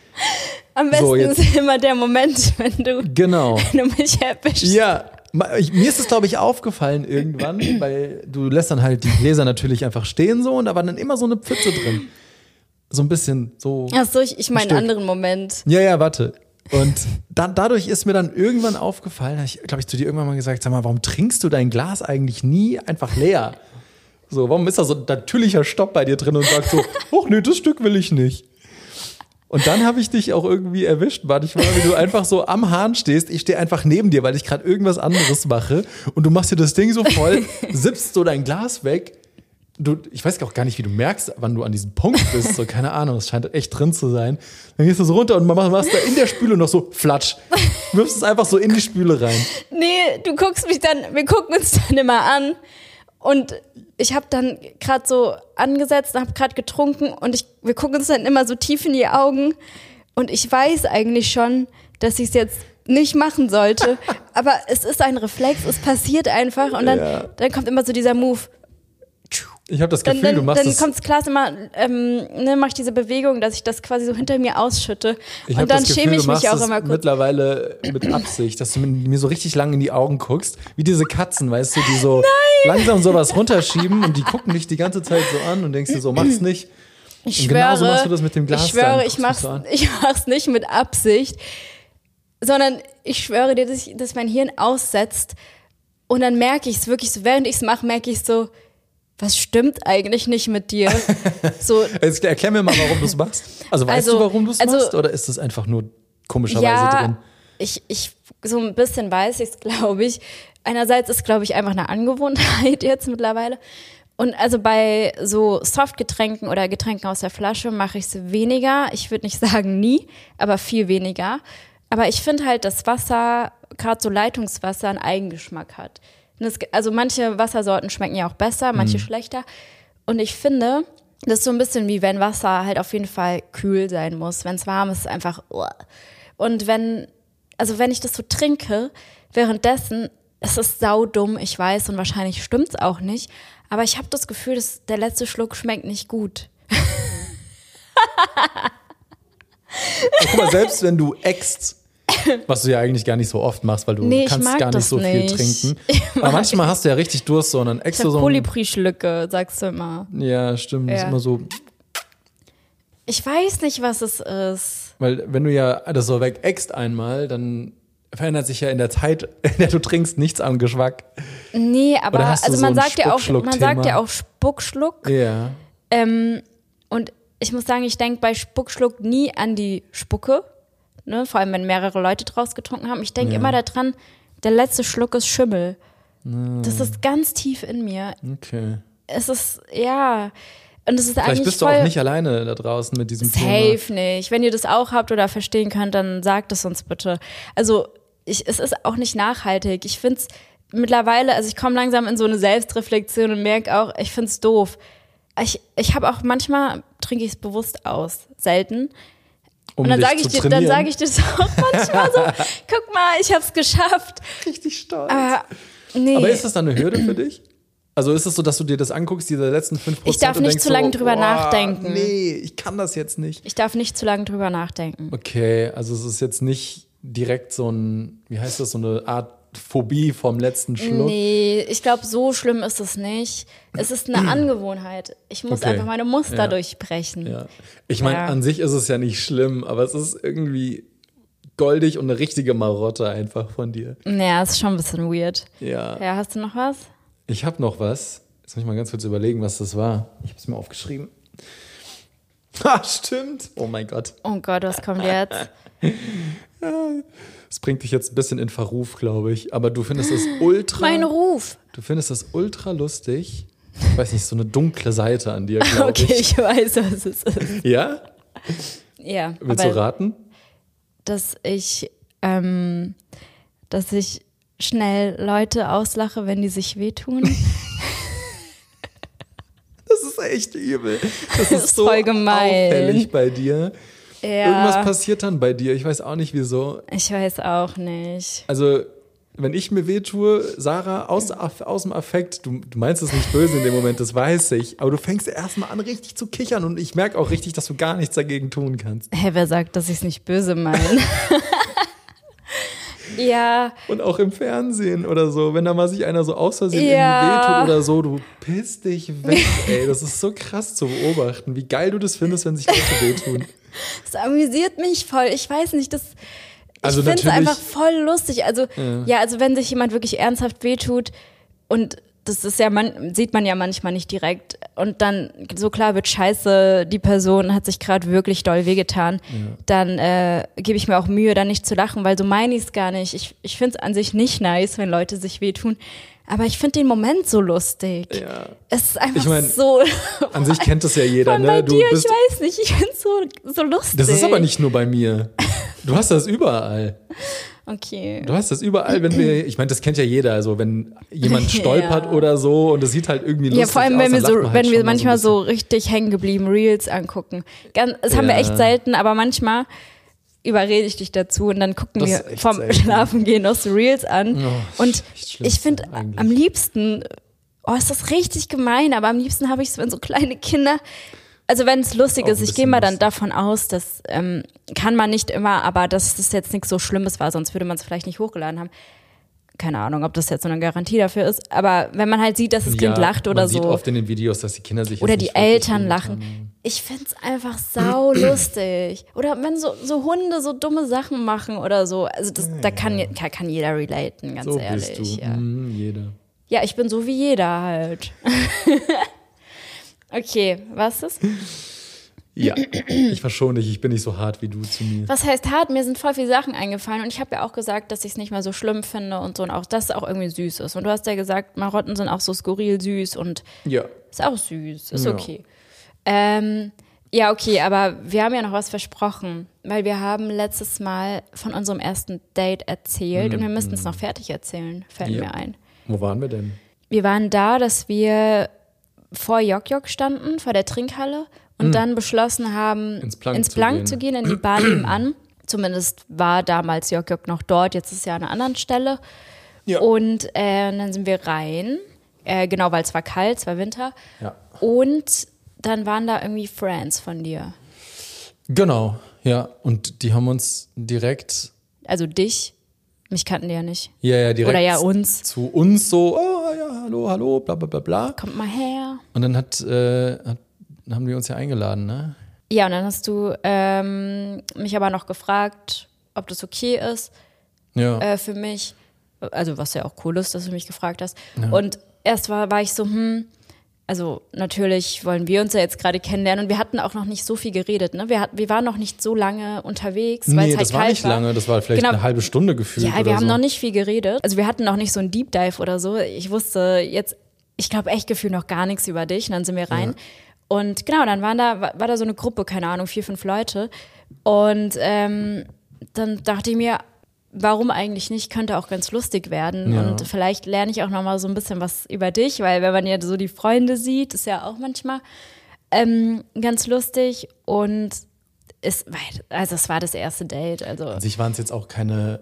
S1: Am besten ist immer der Moment, wenn du mich erwischst.
S2: Ja, mir ist es, glaube ich, aufgefallen irgendwann, weil du lässt dann halt die Gläser natürlich einfach stehen so und da war dann immer so eine Pfütze drin. So ein bisschen so.
S1: Ach so, ich meine einen anderen Moment.
S2: Ja, warte. Und dadurch ist mir dann irgendwann aufgefallen, ich glaube, ich zu dir irgendwann mal gesagt, sag mal, warum trinkst du dein Glas eigentlich nie einfach leer? So, warum ist da so ein natürlicher Stopp bei dir drin und sagst so, ach nee, das Stück will ich nicht. Und dann habe ich dich auch irgendwie erwischt, manchmal, wie du einfach so am Hahn stehst. Ich stehe einfach neben dir, weil ich gerade irgendwas anderes mache und du machst dir das Ding so voll, sippst so dein Glas weg. Ich weiß auch gar nicht, wie du merkst, wann du an diesem Punkt bist. So, keine Ahnung, es scheint echt drin zu sein. Dann gehst du so runter und machst da in der Spüle noch so Flatsch. Wirfst es einfach so in die Spüle rein.
S1: Nee, wir gucken uns dann immer an. Und ich habe dann gerade so angesetzt, habe gerade getrunken und wir gucken uns dann immer so tief in die Augen. Und ich weiß eigentlich schon, dass ich es jetzt nicht machen sollte. Aber es ist ein Reflex, es passiert einfach. Und dann kommt immer so dieser Move.
S2: Ich habe das Gefühl, du machst das.
S1: Dann kommt es klar immer, mache ich diese Bewegung, dass ich das quasi so hinter mir ausschütte. Und dann schäme ich mich auch immer kurz.
S2: Mittlerweile mit Absicht, dass du mir so richtig lang in die Augen guckst, wie diese Katzen, weißt du, die so langsam sowas runterschieben und die gucken dich die ganze Zeit so an und denkst dir so, mach's nicht.
S1: Ich
S2: und
S1: schwöre,
S2: genauso machst du das mit dem Glas.
S1: Ich schwöre, ich mach's nicht mit Absicht, sondern ich schwöre dir, dass mein Hirn aussetzt und dann merke ich es wirklich so, während ich es mache, merke ich so, was stimmt eigentlich nicht mit dir? So,
S2: jetzt erklär mir mal, warum du es machst. Also weißt du, warum du es machst? Oder ist es einfach nur komischerweise drin?
S1: Ich so ein bisschen weiß ich es, glaube ich. Einerseits ist, glaube ich, einfach eine Angewohnheit jetzt mittlerweile. Und also bei so Softgetränken oder Getränken aus der Flasche mache ich es weniger. Ich würde nicht sagen nie, aber viel weniger. Aber ich finde halt, dass Wasser, gerade so Leitungswasser, einen Eigengeschmack hat. Also manche Wassersorten schmecken ja auch besser, manche schlechter. Und ich finde, das ist so ein bisschen wie wenn Wasser halt auf jeden Fall kühl sein muss. Wenn es warm ist, ist es einfach. Und wenn ich das so trinke, währenddessen, es ist saudumm, ich weiß, und wahrscheinlich stimmt's auch nicht. Aber ich habe das Gefühl, dass der letzte Schluck schmeckt nicht gut.
S2: Guck mal, selbst wenn du ächzt, was du ja eigentlich gar nicht so oft machst, weil du kannst gar nicht so viel trinken. Aber manchmal hast du ja richtig Durst, so, und dann ächzt du so.
S1: Polypri-Schlücke, sagst du immer.
S2: Ja, stimmt.
S1: Ja.
S2: Ist immer so.
S1: Ich weiß nicht, was es ist.
S2: Weil wenn du ja das so wegächst einmal, dann verändert sich ja in der Zeit, in der du trinkst, nichts am Geschmack.
S1: Nee, aber also
S2: so
S1: man sagt ja auch Spuckschluck.
S2: Ja.
S1: Und ich muss sagen, ich denke bei Spuckschluck nie an die Spucke. Ne, vor allem, wenn mehrere Leute draus getrunken haben. Ich denke immer daran, der letzte Schluck ist Schimmel. Das ist ganz tief in mir.
S2: Okay.
S1: Es ist, ja. Und es ist
S2: Vielleicht
S1: eigentlich
S2: bist du auch nicht alleine da draußen mit diesem
S1: Thema.
S2: Safe
S1: nicht. Wenn ihr das auch habt oder verstehen könnt, dann sagt es uns bitte. Also, es ist auch nicht nachhaltig. Ich finde es mittlerweile, also ich komme langsam in so eine Selbstreflexion und merke auch, ich finde es doof. Ich habe auch manchmal, trinke ich es bewusst aus. Selten. Und dann sage ich dir das auch manchmal so, guck mal, ich hab's geschafft.
S2: Richtig stolz.
S1: Nee.
S2: Aber ist das dann eine Hürde für dich? Also ist es so, dass du dir das anguckst, diese letzten 5%?
S1: Ich darf nicht zu lange drüber nachdenken.
S2: Nee, ich kann das jetzt nicht.
S1: Ich darf nicht zu lange drüber nachdenken.
S2: Okay, also es ist jetzt nicht direkt so ein, wie heißt das, so eine Art Phobie vom letzten Schluck?
S1: Nee, ich glaube, so schlimm ist es nicht. Es ist eine Angewohnheit. Ich muss einfach meine Muster durchbrechen.
S2: Ja. Ich meine, an sich ist es ja nicht schlimm, aber es ist irgendwie goldig und eine richtige Marotte einfach von dir.
S1: Ja, ist schon ein bisschen weird.
S2: Ja.
S1: Ja, hast du noch was?
S2: Ich habe noch was. Jetzt muss ich mal ganz kurz überlegen, was das war. Ich habe es mir aufgeschrieben. Stimmt. Oh mein Gott.
S1: Oh Gott, was kommt jetzt?
S2: Das bringt dich jetzt ein bisschen in Verruf, glaube ich. Aber du findest es ultra...
S1: Mein Ruf.
S2: Du findest es ultra lustig. Ich weiß nicht, so eine dunkle Seite an dir, glaube ich.
S1: Okay, ich weiß, was es ist.
S2: Ja?
S1: Ja.
S2: Willst du raten?
S1: Dass ich schnell Leute auslache, wenn die sich wehtun.
S2: Das ist echt übel. Das ist so
S1: voll gemein.
S2: Auffällig bei dir.
S1: Ja.
S2: Irgendwas passiert dann bei dir. Ich weiß auch nicht, wieso.
S1: Ich weiß auch nicht.
S2: Also, wenn ich mir wehtue, Sarah, aus dem Affekt, du meinst es nicht böse in dem Moment, das weiß ich, aber du fängst erstmal an, richtig zu kichern und ich merke auch richtig, dass du gar nichts dagegen tun kannst.
S1: Hä, wer sagt, dass ich es nicht böse meine? Ja.
S2: Und auch im Fernsehen oder so, wenn da mal sich einer so aus Versehen irgendwie wehtut oder so, du pisst dich weg, ey. Das ist so krass zu beobachten, wie geil du das findest, wenn sich Leute wehtun.
S1: Das amüsiert mich voll. Ich weiß nicht, ich
S2: also
S1: finde es einfach voll lustig. Also, also wenn sich jemand wirklich ernsthaft wehtut und das ist ja, sieht man ja manchmal nicht direkt. Und dann so klar wird scheiße, die Person hat sich gerade wirklich doll wehgetan. Ja. Dann gebe ich mir auch Mühe, da nicht zu lachen, weil so meine ich es gar nicht. Ich finde es an sich nicht nice, wenn Leute sich wehtun. Aber ich finde den Moment so lustig. Ja. Es ist einfach so.
S2: An sich kennt das ja jeder, ne?
S1: Bei dir, ich weiß nicht, ich finde es so lustig.
S2: Das ist aber nicht nur bei mir. Du hast das überall.
S1: Okay.
S2: Du hast das überall, ich meine, das kennt ja jeder, also wenn jemand stolpert oder so und es sieht halt irgendwie lustig aus. Ja,
S1: vor allem, wenn wir manchmal so richtig hängen geblieben Reels angucken. Das haben wir echt selten, aber manchmal überrede ich dich dazu und dann gucken wir vom Schlafengehen noch so Reels an. Oh, und ich finde am liebsten, ist das richtig gemein, aber am liebsten habe ich es, wenn so kleine Kinder... Also wenn es lustig ist, ich gehe mal dann davon aus, das kann man nicht immer, aber dass das jetzt nichts so Schlimmes war, sonst würde man es vielleicht nicht hochgeladen haben. Keine Ahnung, ob das jetzt so eine Garantie dafür ist, aber wenn man halt sieht, dass das Kind lacht oder so.
S2: Man sieht oft in den Videos, dass die Kinder sich
S1: oder die Eltern lachen. Ich find's einfach sau lustig. Oder wenn so Hunde so dumme Sachen machen oder so. Also da kann jeder relaten, ganz
S2: so
S1: ehrlich.
S2: Bist du.
S1: Ja.
S2: Jeder.
S1: Ja, ich bin so wie jeder halt. Okay, was ist das?
S2: Ja, ich verschone dich, ich bin nicht so hart wie du zu mir.
S1: Was heißt hart? Mir sind voll viele Sachen eingefallen und ich habe ja auch gesagt, dass ich es nicht mehr so schlimm finde und so und auch, dass es auch irgendwie süß ist. Und du hast ja gesagt, Marotten sind auch so skurril süß und ist auch süß, ist okay. Ja, okay, aber wir haben ja noch was versprochen, weil wir haben letztes Mal von unserem ersten Date erzählt und wir müssten es noch fertig erzählen, fällt mir ein.
S2: Wo waren wir denn?
S1: Wir waren da, dass wir vor Jok standen, vor der Trinkhalle und dann beschlossen haben, ins Plank zu gehen, in die Bar nebenan. Zumindest war damals Jok noch dort, jetzt ist es ja an einer anderen Stelle. Ja. Und dann sind wir rein, genau, weil es war kalt, es war Winter. Ja. Und dann waren da irgendwie Friends von dir.
S2: Genau, ja. Und die haben uns direkt...
S1: Also dich? Mich kannten die ja nicht.
S2: Ja, direkt.
S1: Oder ja uns.
S2: Zu uns so, hallo, bla bla bla bla.
S1: Kommt mal her.
S2: Und dann haben die uns ja eingeladen, ne?
S1: Ja, und dann hast du mich aber noch gefragt, ob das okay ist für mich. Also was ja auch cool ist, dass du mich gefragt hast. Ja. Und erst war ich so, also natürlich wollen wir uns ja jetzt gerade kennenlernen und wir hatten auch noch nicht so viel geredet, ne? Wir waren noch nicht so lange unterwegs, weil es halt
S2: das war nicht lange, das war vielleicht eine halbe Stunde gefühlt.
S1: Ja, wir haben noch nicht viel geredet. Also wir hatten noch nicht so einen Deep Dive oder so. Ich wusste jetzt, ich glaube echt gefühlt noch gar nichts über dich und dann sind wir rein. Ja. Und genau, dann war da so eine Gruppe, keine Ahnung, 4, 5 Leute. Und dann dachte ich mir, warum eigentlich nicht? Könnte auch ganz lustig werden. Ja. Und vielleicht lerne ich auch noch mal so ein bisschen was über dich, weil wenn man ja so die Freunde sieht, ist ja auch manchmal ganz lustig. Und es war das erste Date. Also
S2: an sich waren es jetzt auch keine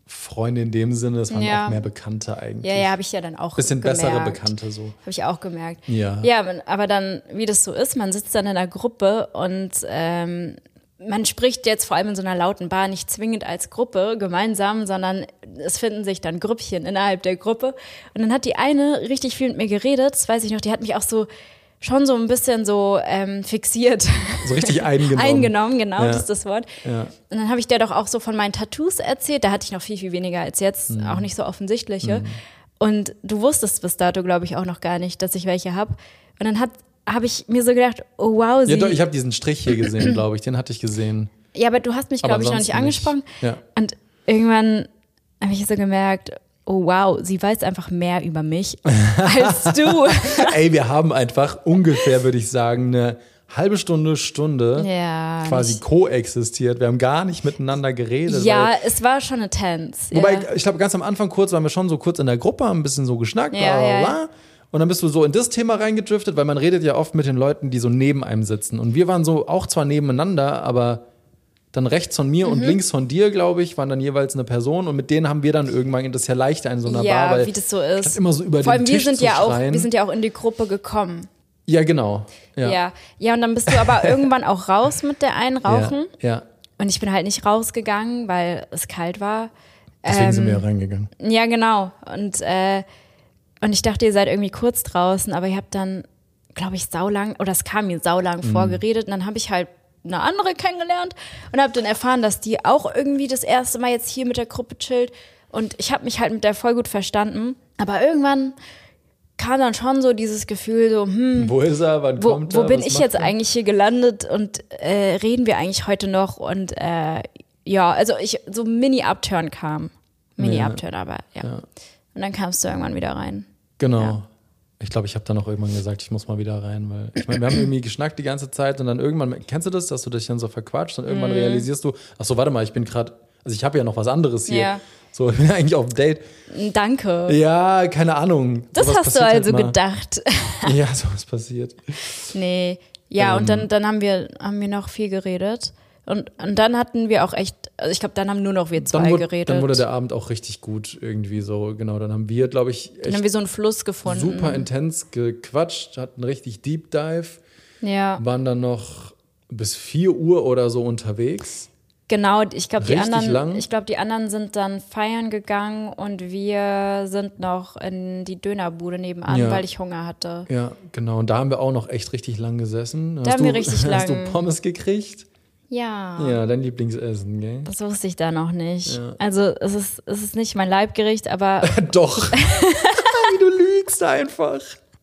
S2: Freunde in dem Sinne, das waren auch mehr Bekannte eigentlich.
S1: Ja, habe ich ja dann auch
S2: bisschen
S1: gemerkt.
S2: Bessere Bekannte so.
S1: Habe ich auch gemerkt.
S2: Ja,
S1: aber dann, wie das so ist, man sitzt dann in einer Gruppe und man spricht jetzt vor allem in so einer lauten Bar nicht zwingend als Gruppe gemeinsam, sondern es finden sich dann Grüppchen innerhalb der Gruppe. Und dann hat die eine richtig viel mit mir geredet, das weiß ich noch, die hat mich auch so schon so ein bisschen so fixiert.
S2: So richtig eingenommen.
S1: Eingenommen, genau, das ist das Wort.
S2: Ja.
S1: Und dann habe ich der doch auch so von meinen Tattoos erzählt. Da hatte ich noch viel, viel weniger als jetzt, auch nicht so offensichtliche. Und du wusstest bis dato, glaube ich, auch noch gar nicht, dass ich welche habe. Und dann habe ich mir so gedacht, oh wow.
S2: Ja, doch, ich habe diesen Strich hier gesehen, glaube ich. Den hatte ich gesehen.
S1: Ja, aber du hast mich, glaube ich, noch nicht angesprochen.
S2: Ja.
S1: Und irgendwann habe ich so gemerkt, oh wow, sie weiß einfach mehr über mich als du.
S2: Ey, wir haben einfach ungefähr, würde ich sagen, eine halbe Stunde quasi koexistiert. Wir haben gar nicht miteinander geredet.
S1: Ja, es war schon intens.
S2: Wobei, ich glaube, ganz am Anfang waren wir schon so kurz in der Gruppe, haben ein bisschen so geschnackt, bla. Und dann bist du so in das Thema reingedriftet, weil man redet ja oft mit den Leuten, die so neben einem sitzen. Und wir waren so auch zwar nebeneinander, aber dann rechts von mir und links von dir, glaube ich, waren dann jeweils eine Person. Und mit denen haben wir dann irgendwann, das ist ja leichter in so einer Bar, weil
S1: wie das so ist.
S2: immer so über
S1: vor allem
S2: den Tisch
S1: wir
S2: schreien.
S1: sind ja auch in die Gruppe gekommen.
S2: Ja, genau.
S1: Ja, und dann bist du aber irgendwann auch raus mit der einen rauchen.
S2: Ja.
S1: Und ich bin halt nicht rausgegangen, weil es kalt war.
S2: Deswegen sind wir ja reingegangen.
S1: Ja, genau. Und ich dachte, ihr seid irgendwie kurz draußen, aber ihr habt dann, glaube ich, es kam mir saulang vorgeredet. Und dann habe ich halt eine andere kennengelernt und habe dann erfahren, dass die auch irgendwie das erste Mal jetzt hier mit der Gruppe chillt. Und ich habe mich halt mit der voll gut verstanden. Aber irgendwann kam dann schon so dieses Gefühl so,
S2: wo ist er, wann kommt er?
S1: Wo bin ich jetzt eigentlich hier gelandet und reden wir eigentlich heute noch? Und also so Mini-Upturn kam. Mini-Upturn, aber ja. Und dann kamst du irgendwann wieder rein.
S2: Genau.
S1: Ja.
S2: Ich glaube, ich habe dann auch irgendwann gesagt, ich muss mal wieder rein, weil ich meine, wir haben irgendwie geschnackt die ganze Zeit und dann irgendwann, kennst du das, dass du dich dann so verquatscht und irgendwann realisierst du, ach so, warte mal, ich bin gerade, also ich habe ja noch was anderes hier.
S1: Ja.
S2: So, ich bin ja eigentlich auf dem Date.
S1: Danke.
S2: Ja, keine Ahnung.
S1: Das hast du also gedacht.
S2: Ja, sowas passiert.
S1: Nee. Ja, und dann haben wir noch viel geredet. Und dann hatten wir auch echt, also ich glaube, dann haben nur noch wir zwei geredet.
S2: Dann wurde der Abend auch richtig gut irgendwie so, genau. Dann haben wir, glaube ich, echt
S1: dann haben wir so einen Fluss gefunden.
S2: Super intens gequatscht, hatten richtig Deep Dive.
S1: Ja.
S2: Waren dann noch bis 4 Uhr oder so unterwegs.
S1: Genau, ich glaube, die
S2: lang.
S1: anderen sind dann feiern gegangen und wir sind noch in die Dönerbude nebenan, weil ich Hunger hatte.
S2: Ja, genau. Und da haben wir auch noch echt richtig lang gesessen.
S1: Hast
S2: du Pommes gekriegt?
S1: Ja.
S2: Ja, dein Lieblingsessen, gell?
S1: Das wusste ich da noch nicht.
S2: Ja.
S1: Also es ist nicht mein Leibgericht, aber...
S2: Doch. Wie du lügst einfach.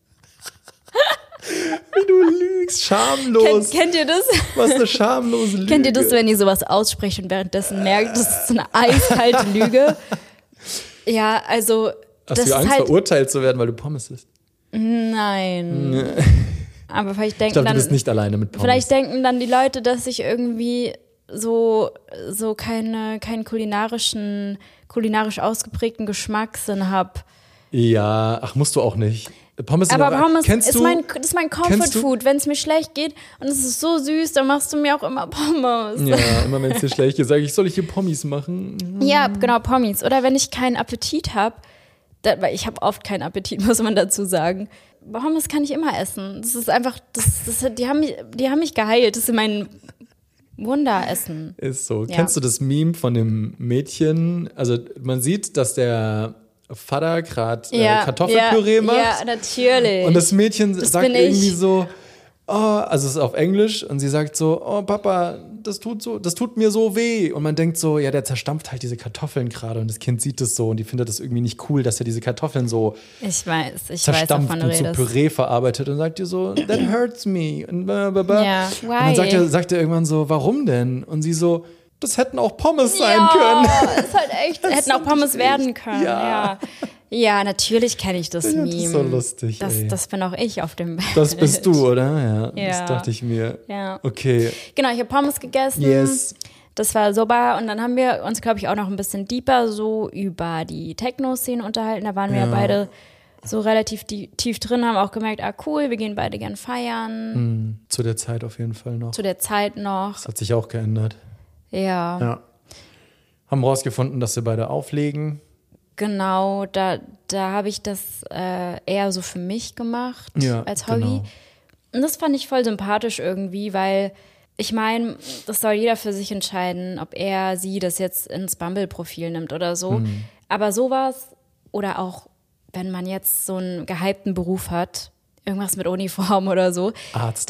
S2: Wie du lügst. Schamlos.
S1: Kennt ihr das?
S2: Was eine schamlose Lüge.
S1: Kennt ihr das, wenn ihr sowas aussprecht und währenddessen merkt, das ist eine eiskalte Lüge? Ja, also...
S2: Hast du Angst, verurteilt zu werden, weil du Pommes isst?
S1: Nein. Aber vielleicht denken
S2: ich glaube, du bist nicht alleine mit Pommes.
S1: Vielleicht denken dann die Leute, dass ich irgendwie so keinen kulinarisch ausgeprägten Geschmackssinn habe.
S2: Ja, musst du auch nicht. Pommes
S1: aber Pommes
S2: ist
S1: mein Comfort-Food. Wenn es mir schlecht geht und es ist so süß, dann machst du mir auch immer Pommes.
S2: Ja, immer wenn es dir schlecht geht, sage ich, soll ich hier Pommes machen?
S1: Ja, genau, Pommes. Oder wenn ich keinen Appetit habe, weil ich habe oft keinen Appetit, muss man dazu sagen. Pommes kann ich immer essen. Das ist einfach, die haben mich geheilt. Das ist mein Wunderessen.
S2: Ist so.
S1: Ja.
S2: Kennst du das Meme von dem Mädchen? Also man sieht, dass der Vater gerade Kartoffelpüree macht.
S1: Ja, natürlich.
S2: Und das Mädchen sagt irgendwie so, also es ist auf Englisch und sie sagt so, oh Papa, das tut mir so weh. Und man denkt so, ja, der zerstampft halt diese Kartoffeln gerade und das Kind sieht das so und die findet das irgendwie nicht cool, dass er diese Kartoffeln so zerstampft und zu Püree verarbeitet und sagt ihr so, that hurts me. Und blablabla.
S1: Ja,
S2: und dann sagt er irgendwann so, warum denn? Und sie so, das hätten auch Pommes sein können.
S1: Ja, ist halt echt, hätten auch Pommes werden können. Ja, natürlich kenne ich das Meme.
S2: Das ist so lustig.
S1: Das bin auch ich auf dem Bild.
S2: Das bist du, oder? Ja, das dachte ich mir.
S1: Ja.
S2: Okay.
S1: Genau, ich habe Pommes gegessen.
S2: Yes.
S1: Das war super. Und dann haben wir uns, glaube ich, auch noch ein bisschen deeper so über die Techno-Szene unterhalten. Da waren wir ja beide so relativ tief drin, haben auch gemerkt, cool, wir gehen beide gern feiern.
S2: Zu der Zeit auf jeden Fall noch.
S1: Zu der Zeit noch.
S2: Das hat sich auch geändert.
S1: Ja.
S2: Haben rausgefunden, dass sie beide auflegen.
S1: Genau, da habe ich das eher so für mich gemacht als Hobby.
S2: Genau.
S1: Und das fand ich voll sympathisch irgendwie, weil ich meine, das soll jeder für sich entscheiden, ob sie das jetzt ins Bumble-Profil nimmt oder so. Aber sowas oder auch, wenn man jetzt so einen gehypten Beruf hat, irgendwas mit Uniform oder so.
S2: Arzt.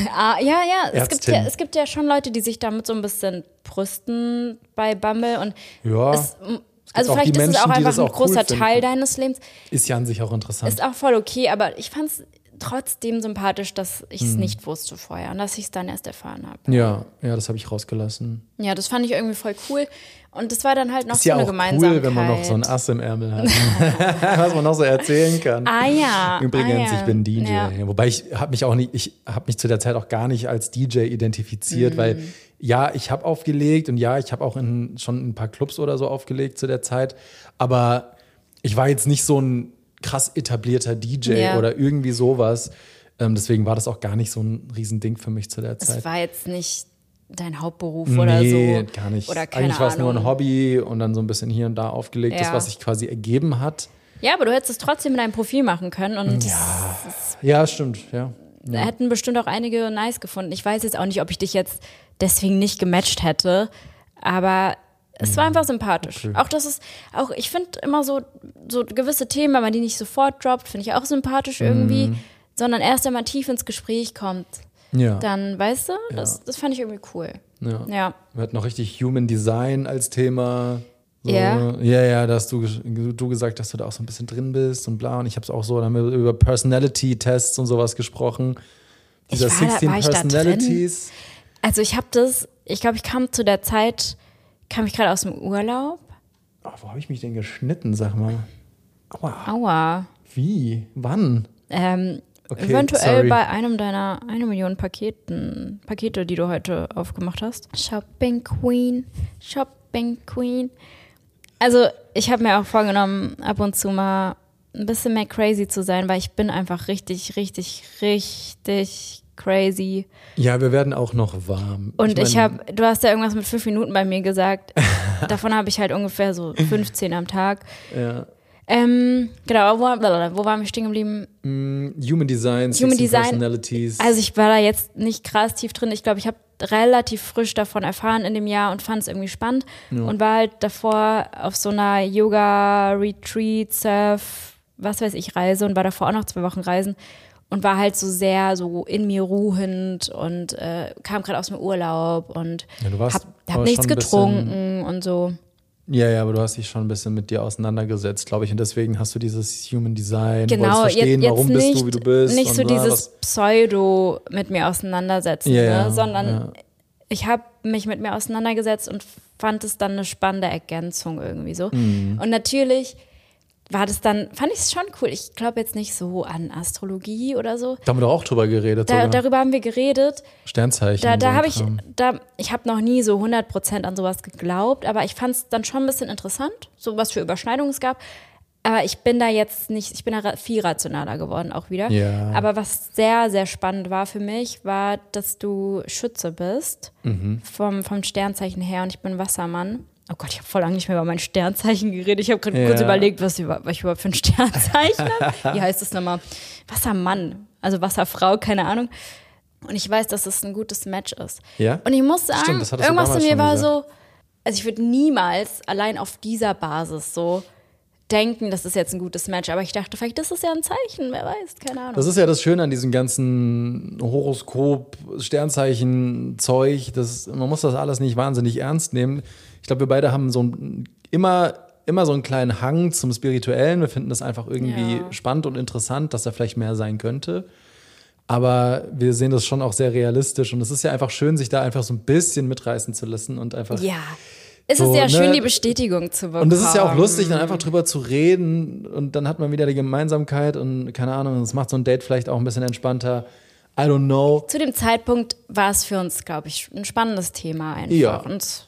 S1: Es gibt ja schon Leute, die sich damit so ein bisschen brüsten bei Bumble und also vielleicht ist es auch einfach ein großer Teil deines Lebens.
S2: Ist ja an sich auch interessant.
S1: Ist auch voll okay, aber ich fand es trotzdem sympathisch, dass ich es nicht wusste vorher und dass ich es dann erst erfahren habe.
S2: Ja, das habe ich rausgelassen.
S1: Ja, das fand ich irgendwie voll cool. Und das war dann halt noch
S2: ist
S1: so eine Gemeinsamkeit. Ist ja
S2: cool, wenn man noch so ein Ass im Ärmel hat. Was man noch so erzählen kann. Übrigens, ich bin DJ. Ja. Wobei ich habe mich zu der Zeit auch gar nicht als DJ identifiziert, weil ich habe aufgelegt und ich habe auch schon in ein paar Clubs oder so aufgelegt zu der Zeit. Aber ich war jetzt nicht so ein krass etablierter DJ oder irgendwie sowas. Deswegen war das auch gar nicht so ein Riesending für mich zu der Zeit.
S1: Es war jetzt nicht dein Hauptberuf oder so.
S2: Nee, gar nicht.
S1: Oder keine
S2: Eigentlich war es nur ein Hobby und dann so ein bisschen hier und da aufgelegt, das, was sich quasi ergeben hat.
S1: Ja, aber du hättest es trotzdem in deinem Profil machen können. Und
S2: ja, stimmt. Ja.
S1: Hätten bestimmt auch einige nice gefunden. Ich weiß jetzt auch nicht, ob ich dich jetzt deswegen nicht gematcht hätte, aber es war einfach sympathisch. Okay. Auch ich finde immer so gewisse Themen, wenn man die nicht sofort droppt, finde ich auch sympathisch irgendwie, sondern erst wenn man tief ins Gespräch kommt, dann, weißt du, das fand ich irgendwie cool. Ja.
S2: Wir hatten noch richtig Human Design als Thema. So.
S1: Ja.
S2: Ja, da hast du gesagt, dass du da auch so ein bisschen drin bist und bla. Und ich habe es auch so, dann haben wir über Personality-Tests und sowas gesprochen. Dieser 16 Personalities.
S1: Also ich glaube, ich kam ich gerade aus dem Urlaub.
S2: Wo habe ich mich denn geschnitten, sag mal?
S1: Aua.
S2: Wie? Wann? Okay,
S1: eventuell bei einem deiner 1 Million Pakete, die du heute aufgemacht hast. Shopping Queen. Also ich habe mir auch vorgenommen, ab und zu mal ein bisschen mehr crazy zu sein, weil ich bin einfach richtig, richtig, richtig crazy.
S2: Ja, wir werden auch noch warm.
S1: Und du hast ja irgendwas mit 5 Minuten bei mir gesagt. Davon habe ich halt ungefähr so 15 am Tag.
S2: Ja.
S1: Genau, wo waren wir stehen geblieben?
S2: Human Design, 16 Personalities.
S1: Also ich war da jetzt nicht krass tief drin. Ich glaube, ich habe relativ frisch davon erfahren in dem Jahr und fand es irgendwie spannend. Ja. Und war halt davor auf so einer Yoga-Retreat, Surf, was weiß ich, Reise und war davor auch noch 2 Wochen reisen. Und war halt so sehr so in mir ruhend und kam gerade aus dem Urlaub und hab nichts getrunken und so.
S2: Ja, aber du hast dich schon ein bisschen mit dir auseinandergesetzt, glaube ich. Und deswegen hast du dieses Human Design,
S1: genau,
S2: wolltest verstehen,
S1: jetzt
S2: warum bist du, wie du bist.
S1: Nicht so dieses Pseudo mit mir auseinandersetzen, sondern ich habe mich mit mir auseinandergesetzt und fand es dann eine spannende Ergänzung irgendwie so. Und natürlich fand ich es schon cool. Ich glaube jetzt nicht so an Astrologie oder so.
S2: Da haben wir doch auch drüber geredet.
S1: Darüber haben wir geredet.
S2: Sternzeichen.
S1: Ich habe noch nie so 100% an sowas geglaubt, aber ich fand es dann schon ein bisschen interessant, so was für Überschneidungen es gab. Aber ich bin da viel rationaler geworden auch wieder.
S2: Ja.
S1: Aber was sehr, sehr spannend war für mich, war, dass du Schütze bist, vom Sternzeichen her, und ich bin Wassermann. Oh Gott, ich habe voll lange nicht mehr über mein Sternzeichen geredet. Ich habe gerade kurz überlegt, was ich überhaupt für ein Sternzeichen habe. Wie heißt das nochmal? Wassermann, also Wasserfrau, keine Ahnung. Und ich weiß, dass es ein gutes Match ist.
S2: Ja?
S1: Und ich muss sagen,
S2: Stimmt, das
S1: irgendwas in mir war
S2: gesagt.
S1: so, also ich würde niemals allein auf dieser Basis so denken, das ist jetzt ein gutes Match. Aber ich dachte, vielleicht ist es ja ein Zeichen, wer weiß, keine Ahnung.
S2: Das ist ja das Schöne an diesem ganzen Horoskop, Sternzeichen-Zeug. Man muss das alles nicht wahnsinnig ernst nehmen. Ich glaube, wir beide haben immer so einen kleinen Hang zum Spirituellen. Wir finden das einfach irgendwie spannend und interessant, dass da vielleicht mehr sein könnte. Aber wir sehen das schon auch sehr realistisch. Und es ist ja einfach schön, sich da einfach so ein bisschen mitreißen zu lassen und einfach.
S1: Ja. Es ist ja schön, die Bestätigung zu bekommen.
S2: Und es ist ja auch lustig, dann einfach drüber zu reden und dann hat man wieder die Gemeinsamkeit und keine Ahnung, das macht so ein Date vielleicht auch ein bisschen entspannter. I don't know.
S1: Zu dem Zeitpunkt war es für uns, glaube ich, ein spannendes Thema einfach.
S2: Ja.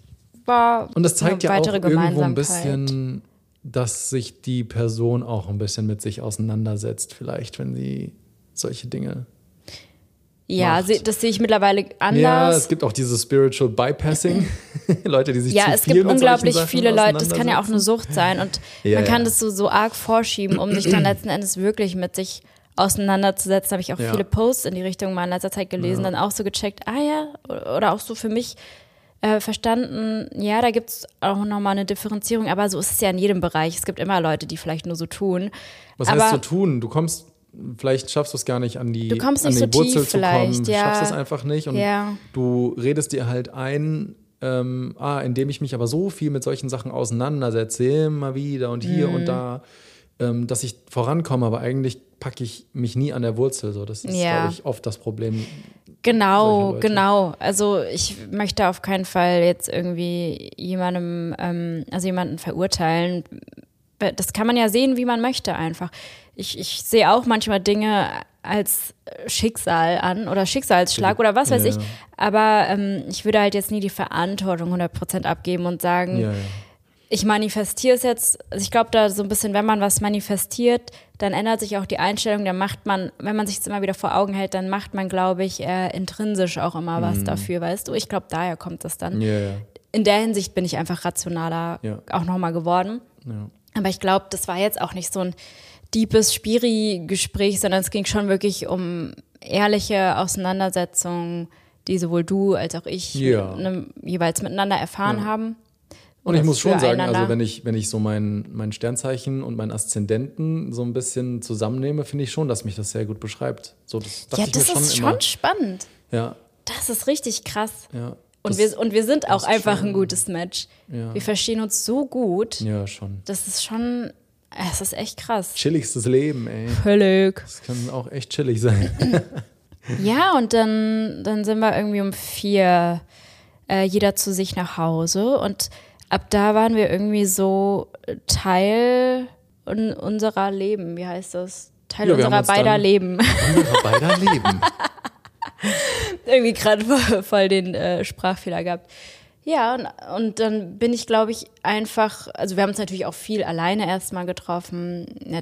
S1: Und
S2: das zeigt ja auch irgendwo ein bisschen, dass sich die Person auch ein bisschen mit sich auseinandersetzt, vielleicht, wenn sie solche Dinge.
S1: Ja, das sehe ich mittlerweile anders.
S2: Ja, es gibt auch dieses Spiritual Bypassing. Leute, die sich
S1: ja,
S2: zu
S1: es
S2: viel
S1: gibt
S2: mit
S1: unglaublich
S2: solchen
S1: viele
S2: Sachen
S1: Leute, das kann ja auch eine Sucht sein und man kann das so arg vorschieben, um sich dann letzten Endes wirklich mit sich auseinanderzusetzen. Habe ich auch viele Posts in die Richtung mal in letzter Zeit gelesen, dann auch so gecheckt, oder auch so für mich verstanden, ja, da gibt es auch nochmal eine Differenzierung, aber so ist es ja in jedem Bereich. Es gibt immer Leute, die vielleicht nur so tun.
S2: Was heißt so tun? Vielleicht schaffst du es gar nicht an die
S1: Wurzel
S2: zu kommen. Du schaffst es einfach nicht und du redest dir halt ein, indem ich mich aber so viel mit solchen Sachen auseinandersetze, immer wieder und hier und da, dass ich vorankomme, aber eigentlich packe ich mich nie an der Wurzel. So. Das ist, glaube ich, oft das Problem.
S1: Genau. Also ich möchte auf keinen Fall jetzt irgendwie jemanden verurteilen. Das kann man ja sehen, wie man möchte einfach. Ich sehe auch manchmal Dinge als Schicksal an oder Schicksalsschlag oder was weiß ich. Aber ich würde halt jetzt nie die Verantwortung 100% abgeben und sagen, ich manifestiere es jetzt. Also ich glaube da so ein bisschen, wenn man was manifestiert, dann ändert sich auch die Einstellung. Dann macht man, wenn man sich das immer wieder vor Augen hält, dann macht man, glaube ich, intrinsisch auch immer was dafür, weißt du? Ich glaube, daher kommt das dann. In der Hinsicht bin ich einfach rationaler auch nochmal geworden. Ja. Aber ich glaube, das war jetzt auch nicht so ein deepes Spiri-Gespräch, sondern es ging schon wirklich um ehrliche Auseinandersetzungen, die sowohl du als auch ich jeweils miteinander erfahren haben.
S2: Und ich muss schon sagen, also wenn ich so mein Sternzeichen und meinen Aszendenten so ein bisschen zusammennehme, finde ich schon, dass mich das sehr gut beschreibt. So, das
S1: ist schon spannend.
S2: Ja.
S1: Das ist richtig krass.
S2: Ja.
S1: Und wir sind auch einfach ein gutes Match. Ja. Wir verstehen uns so gut.
S2: Ja, schon.
S1: Es ist echt krass.
S2: Chilligstes Leben, ey.
S1: Völlig.
S2: Das kann auch echt chillig sein.
S1: Ja, und dann sind wir irgendwie um 4 jeder zu sich nach Hause. Und ab da waren wir irgendwie so Teil unserer Leben. Wie heißt das? Teil unserer beider Leben.
S2: Unserer beider Leben.
S1: Irgendwie gerade voll den Sprachfehler gehabt. Ja, und dann bin ich, glaube ich, einfach, also wir haben uns natürlich auch viel alleine erstmal getroffen.